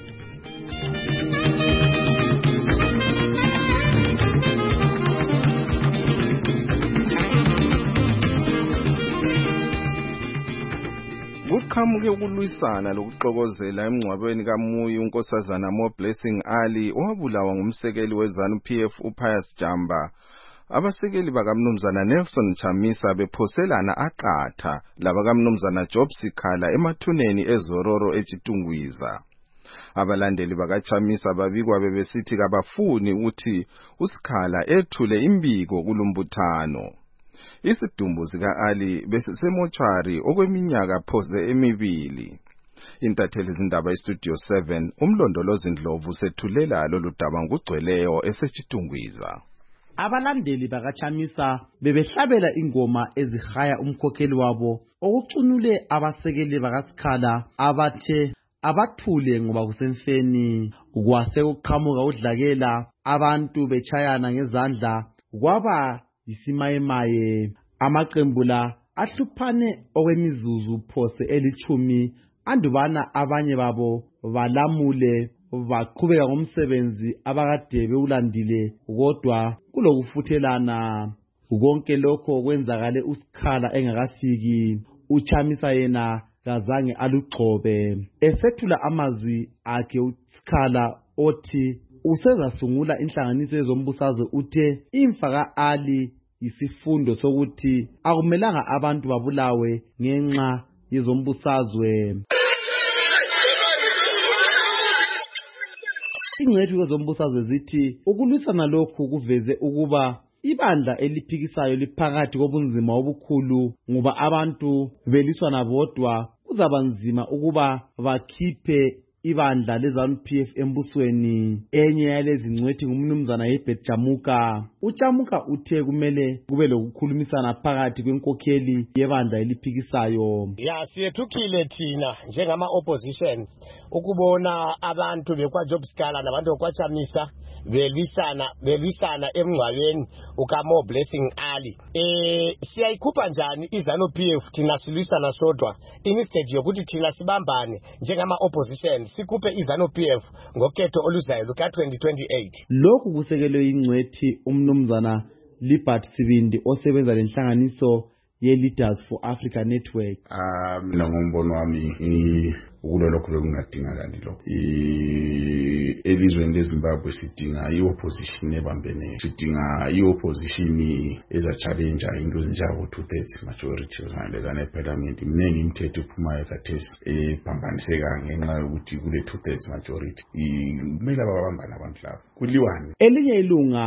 Kuqhamuke ukulwisana lokuxokozela emngcwabeni kaMuyi unkosazana Mo Blessing Ali owabulawa ngumsekeli weZANU-PF uPius Jamba. Abasekeli bakamnumzana Nelson Chamisa bephoselana aqatha labakamnumzana Job Sikhala emathuneni eZororo eChitungwiza. Abalandeli bakaChamisa babikwa bebesithi kabafuni ukuthi uSikhala ethule imbiko kulumbuthano. Isidumbu sika-Ali besisemochari okweminyaka phose emibili. Intatheli zindaba iStudio 7 umlondolozi Ndlovu sethulela lolu daba ngugcweleyo eseChitungwiza. Abalandeli bakaChamisa bebehlabela ingoma ezihaya umkhokheli wabo okucunule abasekeli bakaSikhala abathe abathule ngoba kusemfeni. Kwase kuqhamuka udlakela abantu bechayana ngezandla kwaba isimayemaye. Amaqembu la ahluphane okwemizuzu phose elithumi andubana abanye babo balamule baqhubeka ngomsebenzi abakade bewulandile kodwa kulokufuthelana. Konke lokho kwenzakale uSikhala engakafiki. uChamisa yena kazange alugcobe. Efethula amazwi akhe uSikhala othi usezasungula inhlanganiso yezombusazwe uthe imfa ka-Ali isifundo sokuthi akumelanga abantu babulawe ngenxa yezombusazwe. Ingcwethi kwezombusazwe zithi ukulwisana lokhu kuveze ukuba ibandla eliphikisayo liphakathi kobunzima obukhulu ngoba abantu beliswana bodwa kuzaba nzima ukuba bakhiphe ibandla leZANU-PF embusweni. Enye yalezi ngcwethi ngumnumzana Herbert Jamuka. uJamuka uthe kumele kube lokukhulumisana phakathi kwenkokheli yebandla eliphikisayo. Siyethukile thina njengama oppositions ukubona abantu bekwaJob Sikhala nabantu bekwaChamisa belwisana emngcwabeni ukaMo Blessing Ali. Siyayikhupha njani iZANU-PF thina silwisana sodwa instead yokuthi thina sibambane njengama oppositions sikhuphe iZANU-PF ngokhetho oluzayo luka-2028. Lokhu kusekelwe ingcwethi umnumzana Libert Sibindi osebenza lenhlanganiso ye-Leaders for Africa Network. Mina ngombono wami ukulolokho bekungadingakali lokho. Elizweni leZimbabwe sidinga i-opposition ebambeneyo. Sidinga i-opposition eza-challenge into ezinjengabo 2/3 majority lezana eParliament. Mningi imithetho ephumayo khathesi ephambaniseka ngenxa yokuthi kule 2/3 majority. Kumele babambane abantu labo. Kuliwane. Elinye ilunga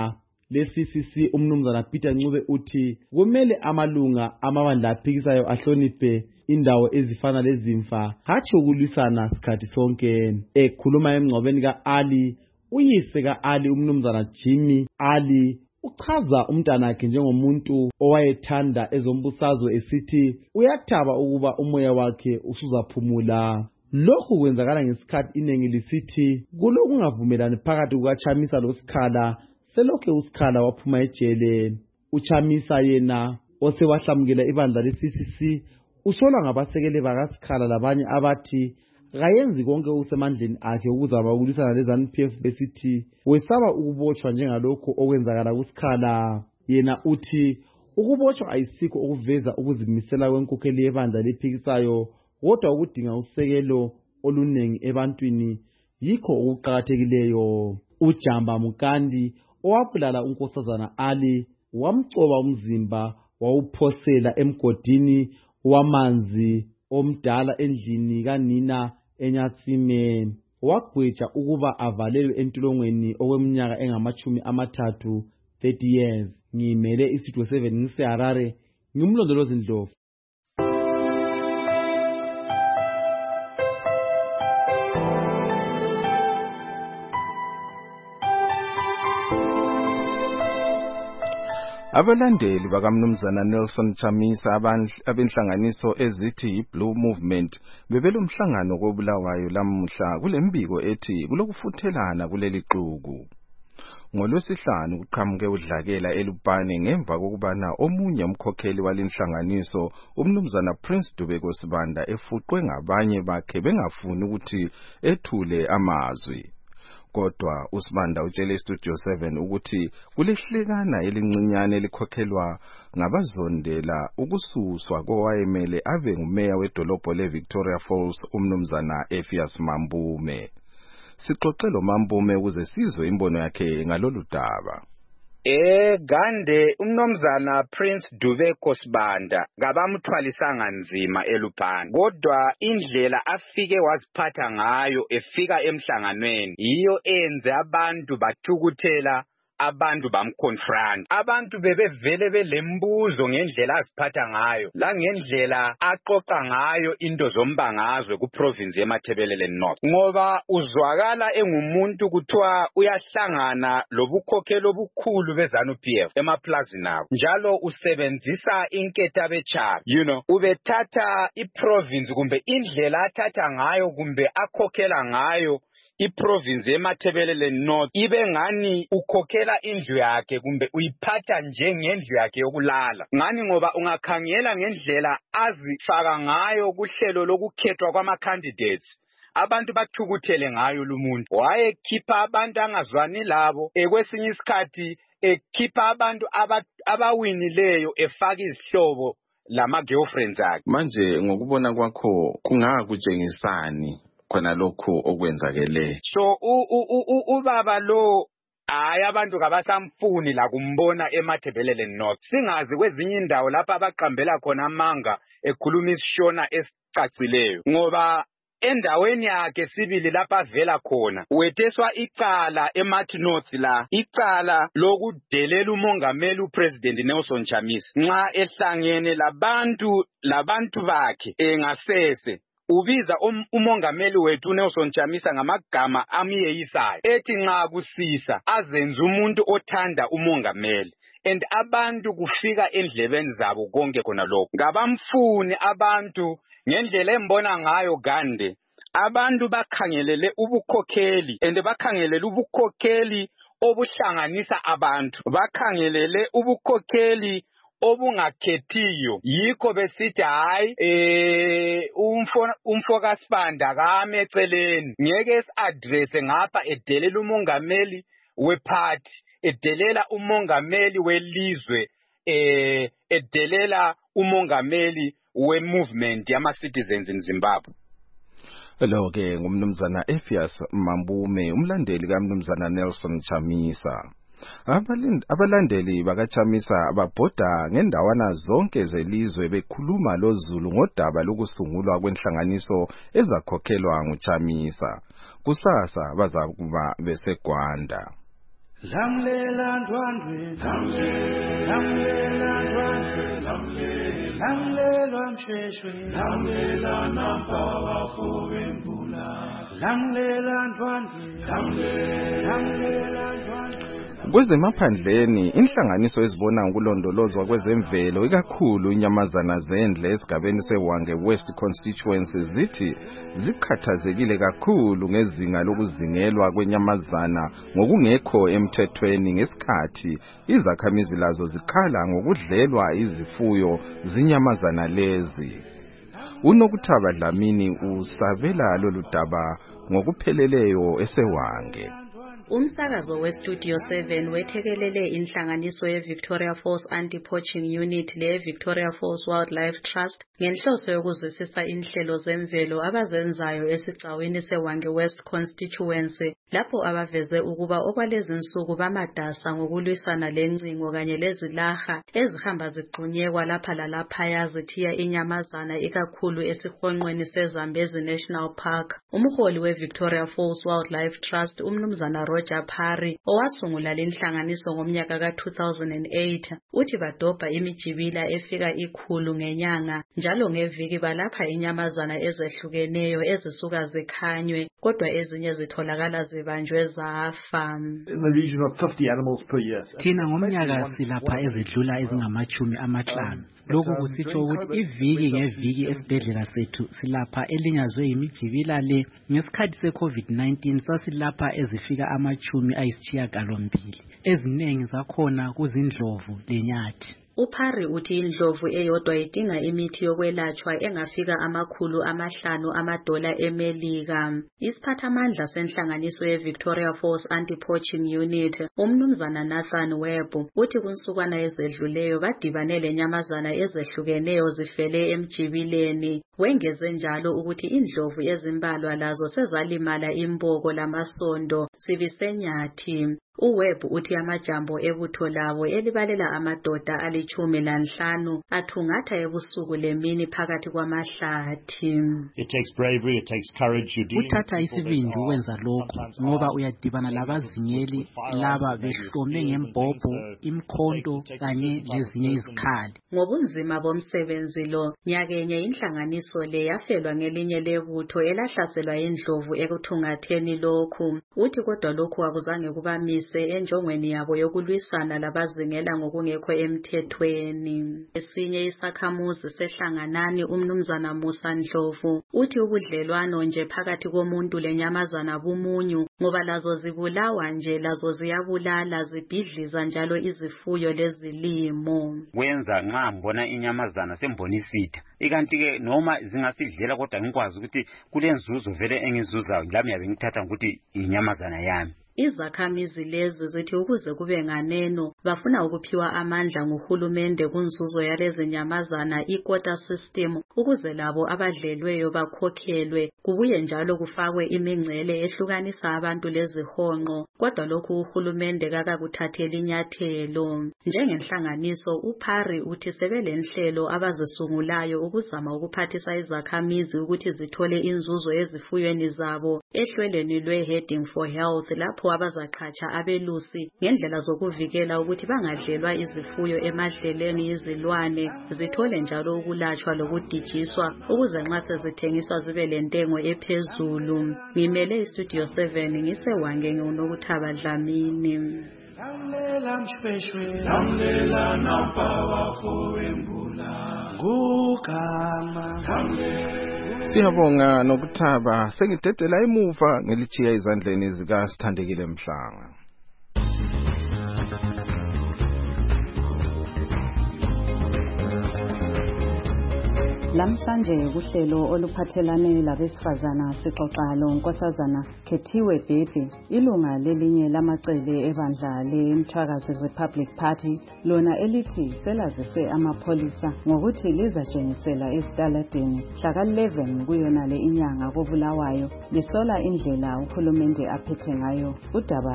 le-CCC umnumzana Peter Ncube uthi kumele amalunga amabandla aphikisayo ahloniphe indawo ezifana lezimfa hatshi ukulwisana sikhathi sonke. Ekhuluma emngcwabeni ka-Ali, uyise ka-Ali umnumzana Jimmy Ali uchaza umntanakhe njengomuntu owayethanda ezombusazwe esithi uyathaba ukuba umoya wakhe usuzaphumula. Lokhu kwenzakala ngesikhathi iningi lisithi kulokungavumelani phakathi kukaChamisa loSikhala selokhe uSikhala waphuma ejele. UChamisa yena osewahlamukela ibandla le-CCC usolwa ngabasekeli bakaSikhala labanye abathi kayenzi konke okusemandleni akhe ukuzama ukulwisana leZANU-PF besithi wesaba ukubotshwa njengalokho okwenzakala kuSikhala. Yena uthi ukubotshwa ayisikho okuveza ukuzimisela kwenkokheli yebandla lephikisayo kodwa ukudinga usekelo olunengi ebantwini yikho okuqakathekileyo. uJamba Mukandi owabulala unkosazana Ali wamcoba umzimba wawuphosela emgodini wamanzi omdala endlini kanina eNyatsime. Wagweja ukuba avalelwe entolongweni okweminyaka engama-30 years. Ngimele iStudio 7 ngiseHarare, ngimlondolozi Ndlovu. Abalandeli bakamnumzana Nelson Chamisa abenhlanganiso ezithi Blue Movement bebelomhlangano koBulawayo lamuhla kulembiko ethi kulokufuthelana kuleli xuku. NgoLwesihlanu kuqhamuke udlakela eLupane ngemva kokubana omunye umkhokheli walenhlanganiso umnumzana Prince Dube Sibanda efuqwe ngabanye bakhe bengafuni ukuthi ethule amazwi. Kodwa uSibanda utshele iStudio 7 ukuthi kulehlekana elincinyane elikhokhelwa ngabazondela ukususwa kowayemele abe ngumeya wedolobho leVictoria Falls umnumzana Effias Mambume. Sixoxelo Mambume ukuze sizwe imbono yakhe ngalolu daba. Gande umnomzana Prince Dube Sibanda ngabamthwalisanga nzima eLupane kodwa indlela afike waziphatha ngayo efika emhlanganweni iyo enze abantu bathukuthela abantu bamconfront. Abantu bebevele belembuzo ngendlela aziphatha ngayo la ngendlela axoxa ngayo into zombangazwe kuprovince yeMatabeleland North ngoba uzwakala engumuntu kuthiwa uyahlangana lobukhokheli obukhulu beZANU-PF emaplazini abo njalo usebenzisa inketha bechabi ubethatha iprovince kumbe indlela athatha ngayo kumbe akhokhela ngayo iprovince yeMatabeleland North ibe ngani ukhokhela indlu yakhe kumbe uyiphatha njengendlu yakhe yokulala ngani ngoba ungakhangela ngendlela azifaka ngayo kuhlelo lokukhethwa kwama-candidates abantu bathukuthele ngayo lumuntu wayekhipha abantu angazwani labo kwesinye isikhathi ekhipha abantu abawinileyo efaka izihlobo lama-girlfriends akhe. Manje ngokubona kwakho kungakutshengisani khona lokho okwenzakele? So ubaba lo hayi abantu kabasamfuni la kumbona eMatabeleland North singazi kwezinye indawo lapha abaqambela khona amanga ekhuluma isishona esicacileyo ngoba endaweni yakhe sibili lapha avela khona wetheswa icala eMarch North la icala lokudelela umongameli uPresident Nelson Chamisa nxa ehlangene labantu bakhe engasese ubiza umongameli wethu Nelson Chamisa ngamagama amiyeyisayo ethi nxa kusisa azenza umuntu othanda umongameli and abantu kufika endlebeni zabo konke khona lokho ngabamfuni abantu ngendlela embona ngayo Gande abantu bakhangelele ubukhokheli and bakhangelele ubukhokheli obuhlanganisa abantu bakhangelele ubukhokheli obungakhethiyo yikho besithi hayi umfoka Sibanda kame eceleni ngeke esi-address ngapha edelela umongameli weparty edelela umongameli welizwe edelela umongameli we-movement yama-citizens in Zimbabwe. Lo-ke ngumnumzana Effias Mambume umlandeli kamnumzana Nelson Chamisa. Abalandeli bakaChamisa babhoda ngendawana zonke zelizwe bekhuluma loZulu ngodaba lokusungulwa kwenhlanganiso ezakhokhelwa nguChamisa. Kusasa bazakuba beseGwanda. Lamlela ndwandwe, lamlela ndwandwe, lamlela msheshwe, lamlela nampawa fowembula, lamlela ndwandwe, lamlela ndwandwe. Kwezemaphandleni inhlanganiso ezibona ngokulondolozwa kwezemvelo ikakhulu inyamazana zendle esigabeni seHwange West Constituency zithi zikhathazekile kakhulu ngezinga lokuzingelwa kwenyamazana ngokungekho emthethweni ngesikhathi izakhamizi lazo zikhala ngokudlelwa izifuyo zinyamazana lezi. UNokuthaba Dlamini usabela lolu daba ngokupheleleyo eseHwange. Umsakazo weStudio 7 wethekelele inhlanganiso yeVictoria Falls Anti-Poaching Unit leVictoria Falls Wildlife Trust ngenhloso yokuzwisisa inhlelo zemvelo abazenzayo esigcawini seHwange West Constituency lapho abaveze ukuba okwalezi nsuku bamadasa ngokulwisana lencingo kanye lezilaha ezihamba zigqunyekwa lapha lalaphaya zithiya inyamazana ikakhulu esihonqweni seZambezi National Park. Umholi weVictoria Falls Wildlife Trust umnumzana Roger Parry owasungula lenhlanganiso ngomnyaka ka-2008 uthi badobha imijibila efika 100 ngenyanga njalo ngeviki balapha inyamazana ezehlukeneyo ezisuka zikhanywe kodwa ezinye zitholakala zibanjwe zafa. Thina ngomnyaka silapha ezidlula ezingama-50. Lokhu kusitsho ukuthi iviki ngeviki esibhedlela sethu silapha elinyazwe imijibila le. Ngesikhathi se-COVID-19 sasilapha ezifika 80. Eziningi zakhona kuzindlovu lenyathi. Uphari uthi indlovu eyodwa idinga imithi yokwelatshwa engafika $500 eMelika. Isiphathamandla senhlanganiso yeVictoria Falls Anti-Poaching Unit, umnumzana Nathan Webb, uthi kunsukwana ezedluleyo badibane lenyamazana ezehlukeneyo zifele emjibileni. Wengeze njalo ukuthi indlovu ezimbalwa lazo sezalimala imboko lamasondo sibisenyathi. uWebb uthi amajambo ebutho labo elibalela amadoda 15 athungatha ebusuku lemini phakathi kwamahlathi. It takes bravery, it takes courage. Uthatha isibindi ukwenza lokho ngoba uyadibana labazingeli laba behlome ngembhobho, imkhonto kanye lezinye izikhali. Ngobunzima bomsebenzi lo, nyakenye inhlanganiso le yafelwa ngelinye lebutho elahlaselwa indlovu ekuthungatheni lokhu. Uthi kodwa lokhu akuzange kubamise enjongweni yabo yokulwisana labazingela ngokungekho emthethweni. Esinye isakhamuzi sehlanganani umnumzana Musa Ndlovu uthi ubudlelwano nje phakathi komuntu lenyamazana bumunyu ngoba lazo zibulawa nje lazo ziyabulala zibhidliza njalo izifuyo lezilimo. Wenza nxa mbona inyamazana sembonisitha ikanti ke noma zingasidlela kodwa ngikwazi ukuthi kulenzuzo vele engizuzayo lami yabe ngithatha ukuthi inyamazana yami. Izakhamizi lezi zithi ukuze kube nganeno bafuna ukuphiwa amandla nguhulumende kunzuzo yalezi nyamazana iquota system ukuze labo abadlelweyo bakhokhelwe kubuye njalo kufakwe imingcele ehlukanisa abantu lezihonqo kodwa lokhu uhulumende kakakuthatheli inyathelo. Njengenhlanganiso uParry uthi sebelenhlelo abazisungulayo ukuzama ukuphathisa izakhamizi ukuthi zithole inzuzo ezifuyweni zabo ehlelweni lwe-Heading for Health lapho abazaqhatsha abelusi ngendlela zokuvikela ukuthi bangadlelwa izifuyo emadleleni izilwane zithole njalo ukulatshwa lokudijiswa ukuze nxa sezithengiswa zibe lentengo ephezulu. Ngimele iStudio 7 ngiseHwange nguNokuthaba Dlamini. Lamlela mshweshwe, lamlela nampawa fowembula, ngugama, Siyabonga Nokuthaba, sengidedela emuva ngelichiya izandleni zika Sithandekile Mhlanga. Lamhlanje kuhlelo oluphathelane labesifazana sixoxa loNkosazana Khethiwe Bhebhe, ilunga lelinye lamacele ebandla leMthwakazi Republic Party, lona elithi selazise amapholisa ngokuthi lizatshengisela esitaladeni mhla 11 kuyona le inyanga koBulawayo lisola indlela uhulumende aphethe ngayo udaba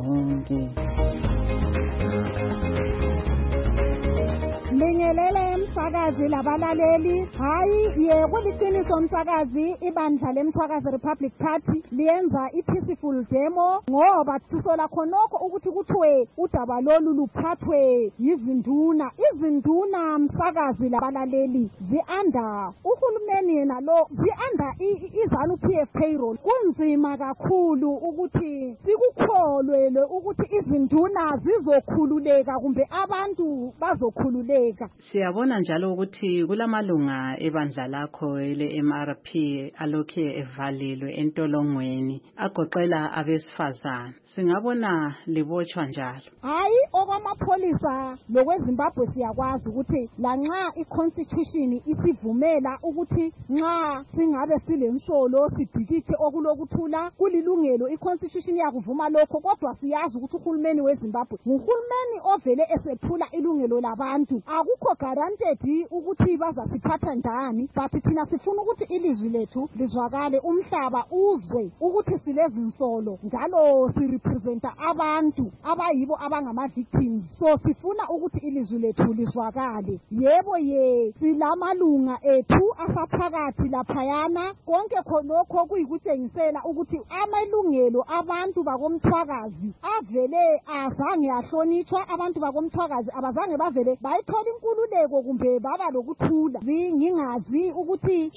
lweGqugqurahundi. Bingelele msakazi labalaleli. Hayi kuliqiniso msakazi, ibandla leMthwakazi Republic Party liyenza i-peaceful demo ngoba sisola khonokho ukuthi kuthiwe udaba lolu luphathwe yizinduna. Izinduna msakazi labalaleli zi-under uhulumeni yena lo, zi-under iZANU-PF payroll. Kunzima kakhulu ukuthi sikukholwe ukuthi izinduna zizokhululeka kumbe abantu bazokhululeka. Siyabona njalo ukuthi kulamalunga ebandla lakho ele-MRP alokhe evalelwe entolongweni agoqela abesifazana. Singabona libotshwa njalo. Hayi okwamapholisa lokweZimbabwe siyakwazi ukuthi lanxa i-constitution isivumela ukuthi nxa singabe silensolo sibhikitshe okulokuthula kulilungelo, i-constitution yakuvuma lokho, kodwa siyazi ukuthi uhulumeni weZimbabwe nguhulumeni ovele esephula ilungelo labantu. Akukho guaranteed ukuthi bazasiphatha njani, but thina sifuna ukuthi ilizwi lethu lizwakale, umhlaba uzwe ukuthi silezinsolo njalo sirepresenta abantu abayibo abangama-victims. So sifuna ukuthi ilizwi lethu lizwakale. Yebo silamalunga ethu asaphakathi laphayana, konke khonokho kuyikutshengisela ukuthi amalungelo abantu bakoMthwakazi avele azange ahlonitshwa. Abantu bakoMthwakazi abazange bavele bayithola inkululeko kumbe baba lokuthula. Ngingazi ukuthi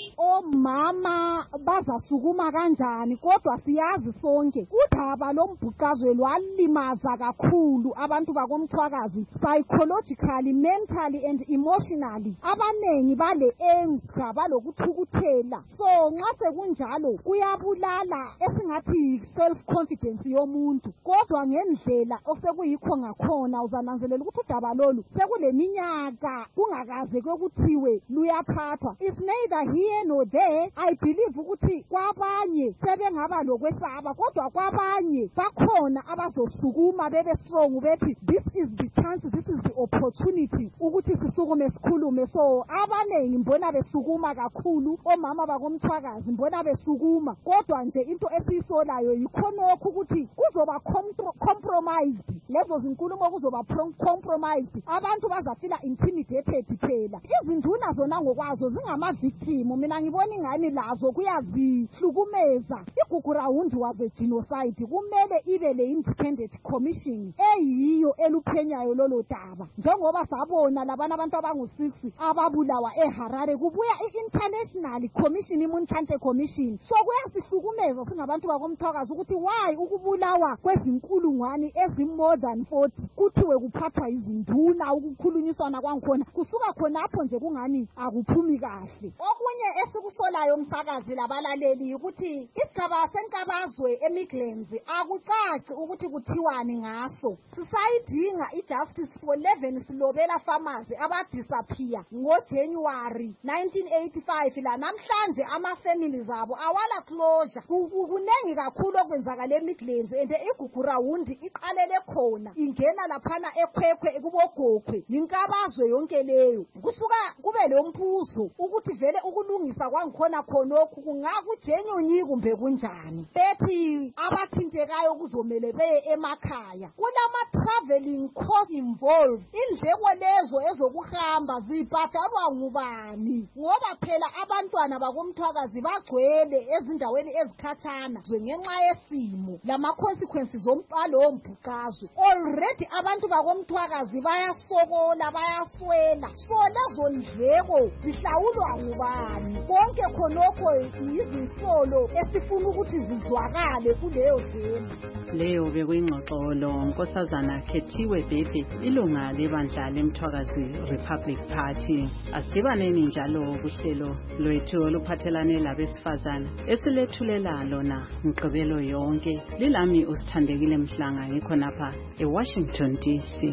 omama bazasukuma kanjani, kodwa siyazi sonke udaba lombhuqazwe lwalimaza kakhulu abantu bakoMthwakazi psychologically, mentally and emotionally. Abanengi bale anger balokuthukuthela. So nxa sekunjalo kuyabulala esingathi self confidence yomuntu, kodwa ngendlela osekuyikho ngakhona uzananzelela ukuthi udaba lolu sekuleminyaka kungakaze kwekuthiwe luyaphathwa. It's neither here nor there. I believe ukuthi kwabanye sebengaba lokwesaba, kodwa kwabanye bakhona abazosukuma bebe strong bethi this is the chance, this is the opportunity ukuthi sisukume sikhulume. So abanengi mbona besukuma kakhulu, omama bakoMthwakazi mbona besukuma, kodwa nje into esiyisolayo yikhonokho ukuthi kuzoba compromised, lezo zinkulumo kuzoba compromised, abantu bazafila intimidated phela. Izinduna zona ngokwazo zingama-victim, mina ngibona ingani lazo kuyazihlukumeza. Igugurawundi was a genocide, kumele ibe le-independent commission eyiyo eluphenyayo lolo daba, njengoba sabona labana abantu abangu-6 ababulawa eHarare kubuya i-international commission, iMontlante commission. So kuyasihlukumeza singabantu bakoMthwakazi ukuthi why ukubulawa kwezinkulungwane ezi-more than 40 kuthiwe kuphathwa izinduna, ukukhulunyiswana kwangikhona kusuka khonapho nje kungani akuphumi kahle. Okunye esikusolayo msakazi labalaleli ukuthi isigaba senkabazwe eMidlands akucaci ukuthi kuthiwani ngaso. Sisayidinga i-justice for 11 silobela farmers abadisappear ngoJanuary 1985 la namhlanje ama-families abo awala closure. Kunengi kakhulu okwenzakala eMidlands and igugurawundi iqalele khona ingena laphana ekhwekhwe kubogokhwe, inkabazwe yonke leyo. Kusuka kube lombuzo ukuthi vele ukulungisa kwangikhona khonokho kungakujenyonyi kumbe kunjani. Bethi abathintekayo kuzomele beye emakhaya, kulama-traveling cost involved. Indleko lezo ezokuhamba zibhadalwa ngubani? Ngoba phela abantwana bakoMthwakazi bagcwele ezindaweni ezikhatshana ngenxa yesimo lama-consequences omqalo wombhuqazwe. Already abantu bakoMthwakazi bayasokola, bayaswela. So lezo ndleko zihlawulwa ngubani? Konke khonokho yizinsolo esifuna ukuthi zizwakale kuleyo demo. Leyo bekuyingxoxolo Nkosazana Khethiwe Bhebhe, ilunga lebandla leMthwakazi Republic Party. Asidibaneni njalo kuhlelo lwethu oluphathelane labesifazana esilethulela lona Mgqibelo yonke. Lilami uSithandekile Mhlanga ngikho napha eWashington DC.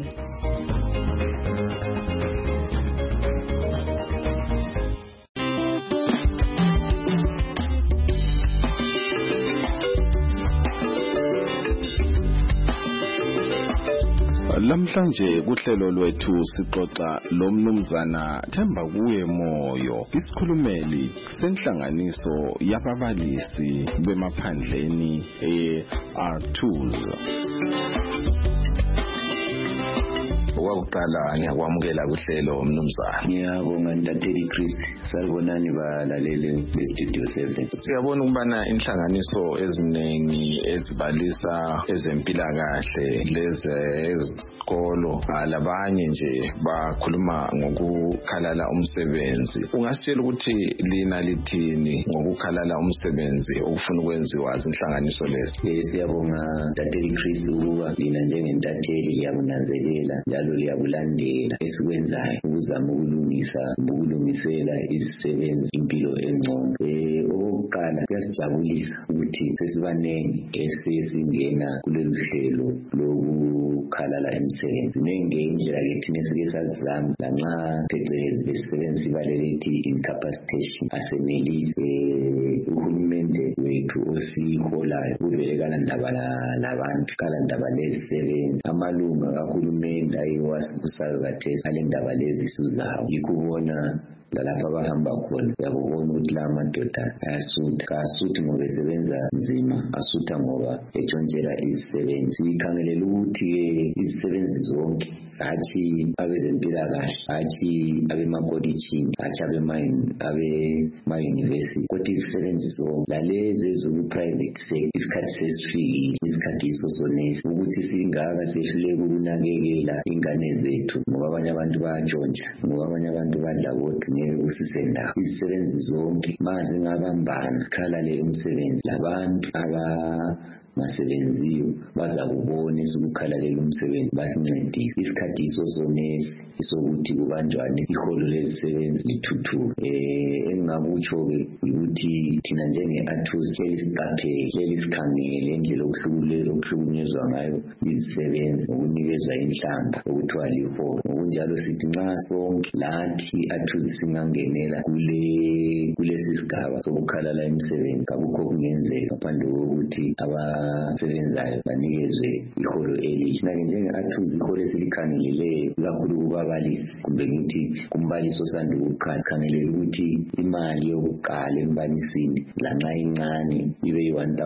Lamhlanje kuhlelo lwethu sixoxa lomnumzana Themba kuye Moyo, isikhulumeli senhlanganiso yababalisi bemaphandleni eArthurs. Okokuqala ngiyakwamukela kuhlelo mnumzana. Ngiyabonga ntatheli Chris. Salibonani balaleli beStudio 7. Siyabona ukubana inhlanganiso eziningi ezibalisa ezempilakahle lezezikolo labanye nje bakhuluma ngokukhalala umsebenzi. Ungasitshela ukuthi lina lithini ngokukhalala umsebenzi okufuna ukwenziwa zinhlanganiso lezi? Siyabonga ntatheli Chris ukuba lina njengentatheli liyakunanzelela njalo liyakulandela esikwenzayo ukuzama ukulungisela izisebenzi impilo engcono. Okokuqala kuyasijabulisa ukuthi sesibanengi esesingena kulolu hlelo lokukhalala emsebenzi. Nenge indlela ke thina sike sazizama lanxa phecelezi besebenzisa ibalelethi incapacitation asenelisi uhulumende wethu osiholayo ubekala ndaba labantu kala ndaba lezisebenzi amalunga kahulumende ayiwasibusayo kathesi ale ndaba lezi suzawo yikubona lalapha abahamba khona uyakubona ukuthi la madoda ayasutha kasuthi ngoba esebenza nzima asutha ngoba etshontshela izisebenzi. Sikhangelela ukuthi izisebenzi zonke hatshi abezempilakahle hatshi abemakolitshini hatshi abema-university kodwa izisebenzi zonke lalezi ezoku-private sector isikhathi sesifikile isikhathi iso sonesi ukuthi singaka sehluleka ukunakekela ingane zethu ngoba abanye abantu bayatshontsha ngoba abanye abantu badla kodwa ngeke kusisendawo. Izisebenzi zonke mazingabambana khalale umsebenzi labantu masebenziyo baza kubona isukukhala umsebenzi basincedise isikhathi iso sonesi isokuthi kubanjwane iholo lezisebenzi lithuthuke. Engingakutsho ke ukuthi thina njenge-ATUS hleli sikhangele indlela okuhlukunyezwa ngayo izisebenzi ngokunikezwa inhlamba okuthiwa liholo. Ngokunjalo sithi nxa sonke lathi ATUS singangenela kulesi sigaba sokukhalala imisebenzi akukho kungenzeka ngaphandle kokuthi abasebenzayo banikezwe iholo elihle. Nake njenge-ATUS iholo esilikhangeleleyo ikakhulu kubabalisi kumbe ngithi kumbalisi osanda ukuqala khangelela ukuthi imali yokuqala embalisini lanxa incane ibe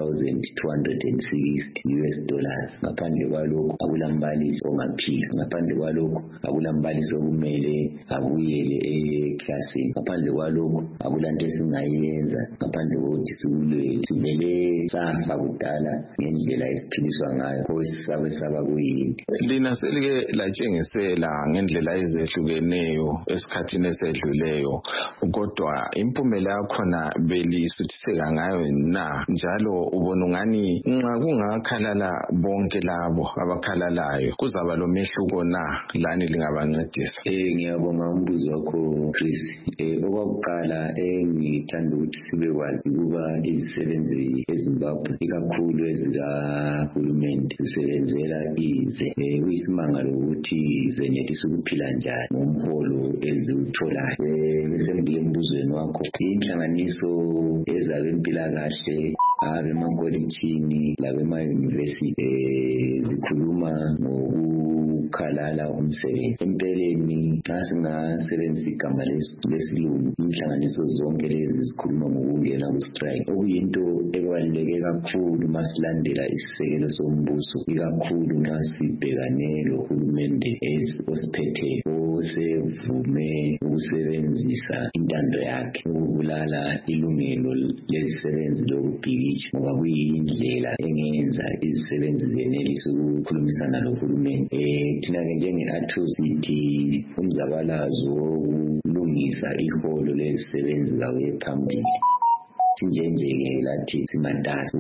$1,260. Ngaphandle kwalokho akulambalisi ongaphila. Ngaphandle kwalokho akulambalisi okumele abuyele eklasini. Ngaphandle kwalokho akulanto esingayenza ngaphandle kokuthi sivele safa kudala ngendlela esiphiliswa ngayo kwesaba kuyinto. Lina selike latshengisela ngendlela ezehlukeneyo esikhathini esedluleyo kodwa impumela yakhona belisuthiseka ngayo na njalo ubona ungani nxa kungakhalala bonke labo abakhalalayo kuzaba lo mehluko na lani lingabancedisa? Ngiyabonga umbuzo wakho Chris. Okokuqala engithanda ukuthi sibekwazi ukuba izisebenzi eZimbabwe ikakhulu ezikahulumende zisebenzela ize kuyisimangalo ukuthi zenelisa ukuphila njani ngomholo eziwutholayo. Ngisembile embuzweni wakho inhlanganiso ezabempilakahle abemakolitshini labema-university zikhuluma ngokukhalala umsebenzi. Empeleni nxa singasebenzisa igama lesilungu inhlanganiso zonke lezi zikhuluma ngokungena ku-strike okuyinto ebaluleke kakhulu masilandela isisekelo sombuso ikakhulu nxa sibhekane lohulumende osiphetheyo osevume ukusebenzisa intando yakhe ukubulala ilungelo lezisebenzi lokubhikisha ngoba kuyindlela engenza izisebenzi zenelisa ukukhulumisana lohulumende. Thina-ke njenge-ATUS sithi umzabalazo wokulungisa iholo lezisebenzi kawuye phambili. Njenje-ke lathi simatasa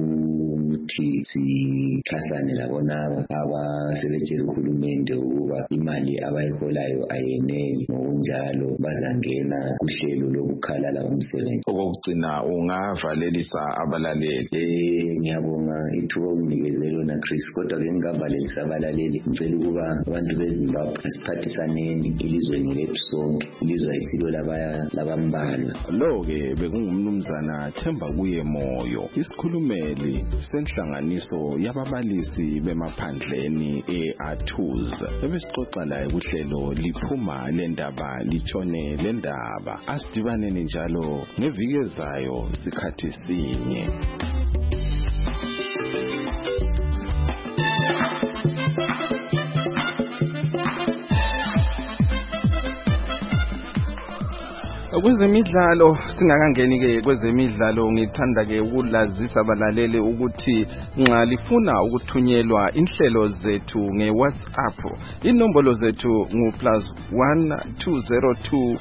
ukuthi sixhasane labonaba abasebetshela uhulumende ukuba imali abayiholayo ayeneli ngokunjalo bazangena kuhlelo lokukhalala umsebenzi. Okugcina ungavalelisa abalaleli. Ngiyabonga ithuba unginikeze lona Chris kodwa ke ngingavalelisa abalaleli ngicela ukuba abantu beZimbabwe asiphathisaneni ilizweni lethu sonke ilizwe ayisilo labambalwa. Lo-ke bekungumnumzana Themba kuye moyo isikhulumeli senhlanganiso yababalisi bemaphandleni e-ATUS ebesixoxa laye kuhlelo liphuma lendaba litshone lendaba asidibaneni njalo ngeviki ezayo sikhathi sinye. Kwezemidlalo singakangeni ke kwezemidlalo ngithanda ke ukulazisa abalaleli ukuthi nxa lifuna ukuthunyelwa inhlelo zethu ngeWhatsApp inombolo zethu ngu +1 202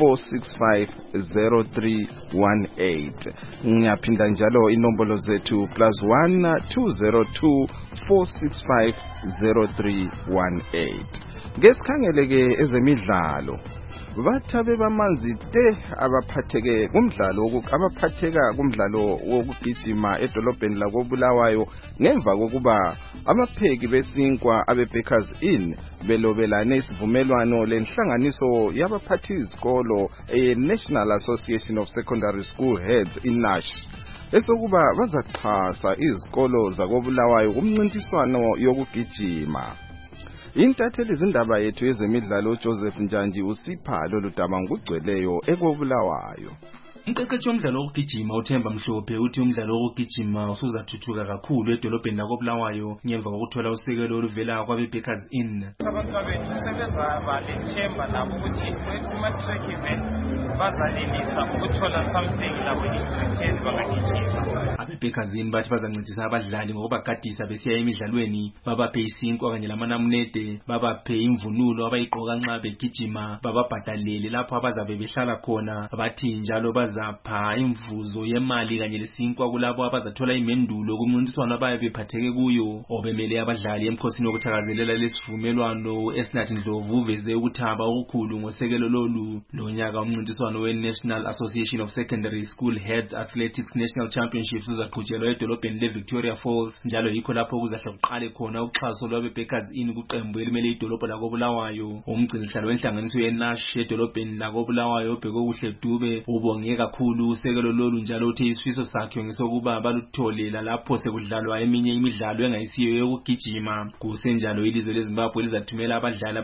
4650318 ngiyaphinda njalo inombolo zethu +1 202 4650318 ngesikhangele ke ezemidlalo bathabe bamanzi te abaphatheka kumdlalo wokugijima edolobheni lakoBulawayo ngemva kokuba abapheki besinkwa abeBakers Inn belobelane isivumelwano lenhlanganiso yabaphathi izikolo National Association of Secondary School Heads iNASH esokuba bazaxhasa izikolo zakoBulawayo kumncintiswano yokugijima. Intatheli izindaba yethu yezemidlalo uJoseph Njanji usipha lolu daba ngokugcweleyo ekoBulawayo. Umqeqeshi womdlalo wokugijima uThemba Mhlophe uthi umdlalo wokugijima usuzathuthuka kakhulu edolobheni lakoBulawayo ngemva kokuthola usekelo oluvela kwabeBakers Inn. Abantwabethu sebezaba lethemba labo ukuthi kuma-track event bazalelisa ukuthola something labo in-return bangagijima. AbeBakers Inn bathi bazancedisa abadlali ngokubagadisa besiya emidlalweni, babaphe isinkwa kanye lamanamunede, babaphe imvunulo abayigqoka nxa begijima, bababhadalele lapho abazabe behlala khona. Bathi njalo bazapha imvuzo yemali kanye lesinkwa kulabo abazathola imendulo kumncintiswano abayabe bephatheke kuyo. Obemele abadlali emkhosini wokuthakazelela lesivumelwano eSinathi Ndlovu uveze ukuthaba okukhulu ngosekelo lolu. Lonyaka umncintiswano we-National Association of Secondary School Heads Athletics National Championships uzaqhutshelwa edolobheni leVictoria Falls, njalo yikho lapho kuzahle kuqale khona uxhaso lwabeBakers Inn kuqembu elimele idolobho lakoBulawayo. Umgcinisihlalo wenhlanganiso yeNASH edolobheni lakoBulawayo uBhekuhle Dube ubonge kakhulu usekelo lolu, njalo uthe isifiso sakhe ngesokuba balutholela lapho sekudlalwa eminye imidlalo engayisiyo yokugijima. Kusenjalo ilizwe leZimbabwe lizathumela abadlali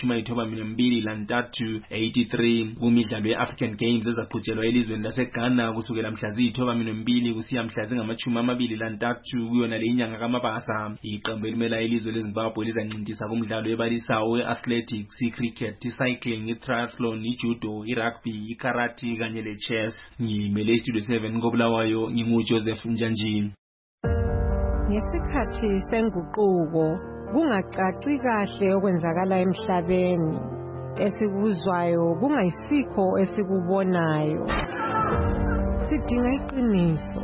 abangama-83 kumidlalo ye-African Games ezaqhutshelwa elizweni laseGhana kusukela mhla ziyi-12 kusiya mhla zingama-23 kuyona le inyanga kaMabasa. Iqembu elimela ilizwe leZimbabwe lizancintisa kumdlalo ebalisayo we-athletics, i-cricket, i-cycling, i-triathlon, i-judo, i-rugby, i-karate kanye le-chess. Ngimele Studio 7 koBulawayo nginguJoseph Njanji. Ngesikhathi senguquko kungacaci kahle okwenzakala emhlabeni, esikuzwayo kungayisikho esikubonayo. Sidinga iqiniso.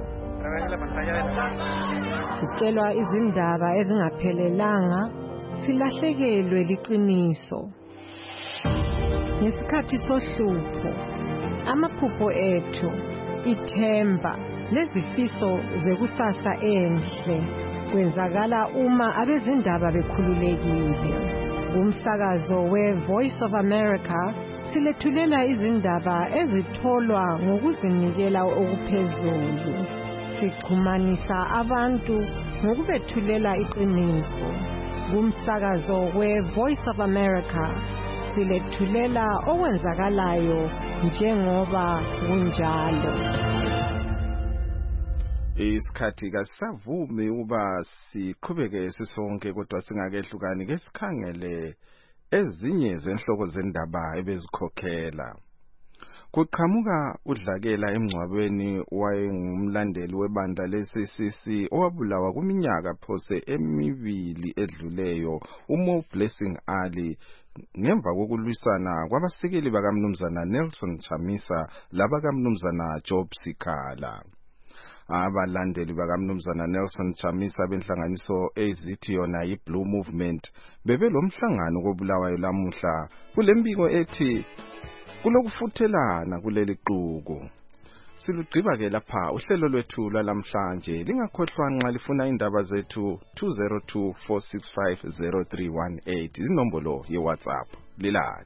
Sitshelwa izindaba ezingaphelelanga, silahlekelwe liqiniso. Ngesikhathi sohlupho, amaphupho ethu, ithemba lezifiso zekusasa enhle kwenzakala uma abezindaba bekhululekile. Umsakazo we-Voice of America silethulela izindaba ezitholwa ngokuzinikela okuphezulu. Sichumanisa abantu ngokubethulela iqiniso. Umsakazo we-Voice of America silethulela okwenzakalayo njengoba kunjalo. Isikhathi kasavumi uba siqhubeke sisonke kodwa singakehlukani ke sikhangele ezinye zenhloko zendaba ebezikhokhela. Kuqhamuka udlakela emngcwabeni wayengumlandeli webandla leCCC owabulawa kuminyaka phose emibili edluleyo uMo Blessing Ali ngemva kokulwisana kwabasekeli bakaMnumzana Nelson Chamisa labakaMnumzana Job Sikhala. Abalandeli bakaMnumzana Nelson Chamisa benhlanganiso ezithi yona yiBlue Movement bebelomhlangano koBulawayo lamuhla kulembiko ethi kulokufuthelana kuleli xuku. Silugqiba ke lapha uhlelo lwethu lalamhlanje. Lingakhohlwa nxa lifuna indaba zethu 202-465-0318 inombolo yeWhatsApp. Lilale.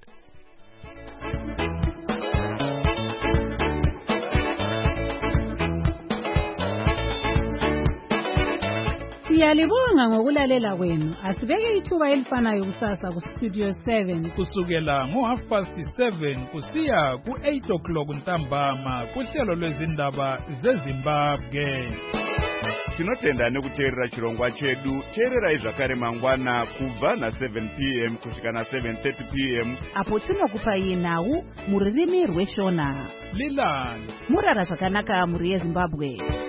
Siyalibonga ngokulalela kwenu. Asibeke ithuba elifanayo kusasa ku Studio 7 kusukela ngo7:30 kusiya ku8 o'clock ntambama kuhlelo lwezindaba zeZimbabwe. tinotenda nekuteerera chirongwa chedu. Teererai zvakare mangwana kubva na7 p.m. kusvika na7:30 p.m. apo tinokupai nhau mururimi rweshona. Lilani murara zvakanaka muri yeZimbabwe.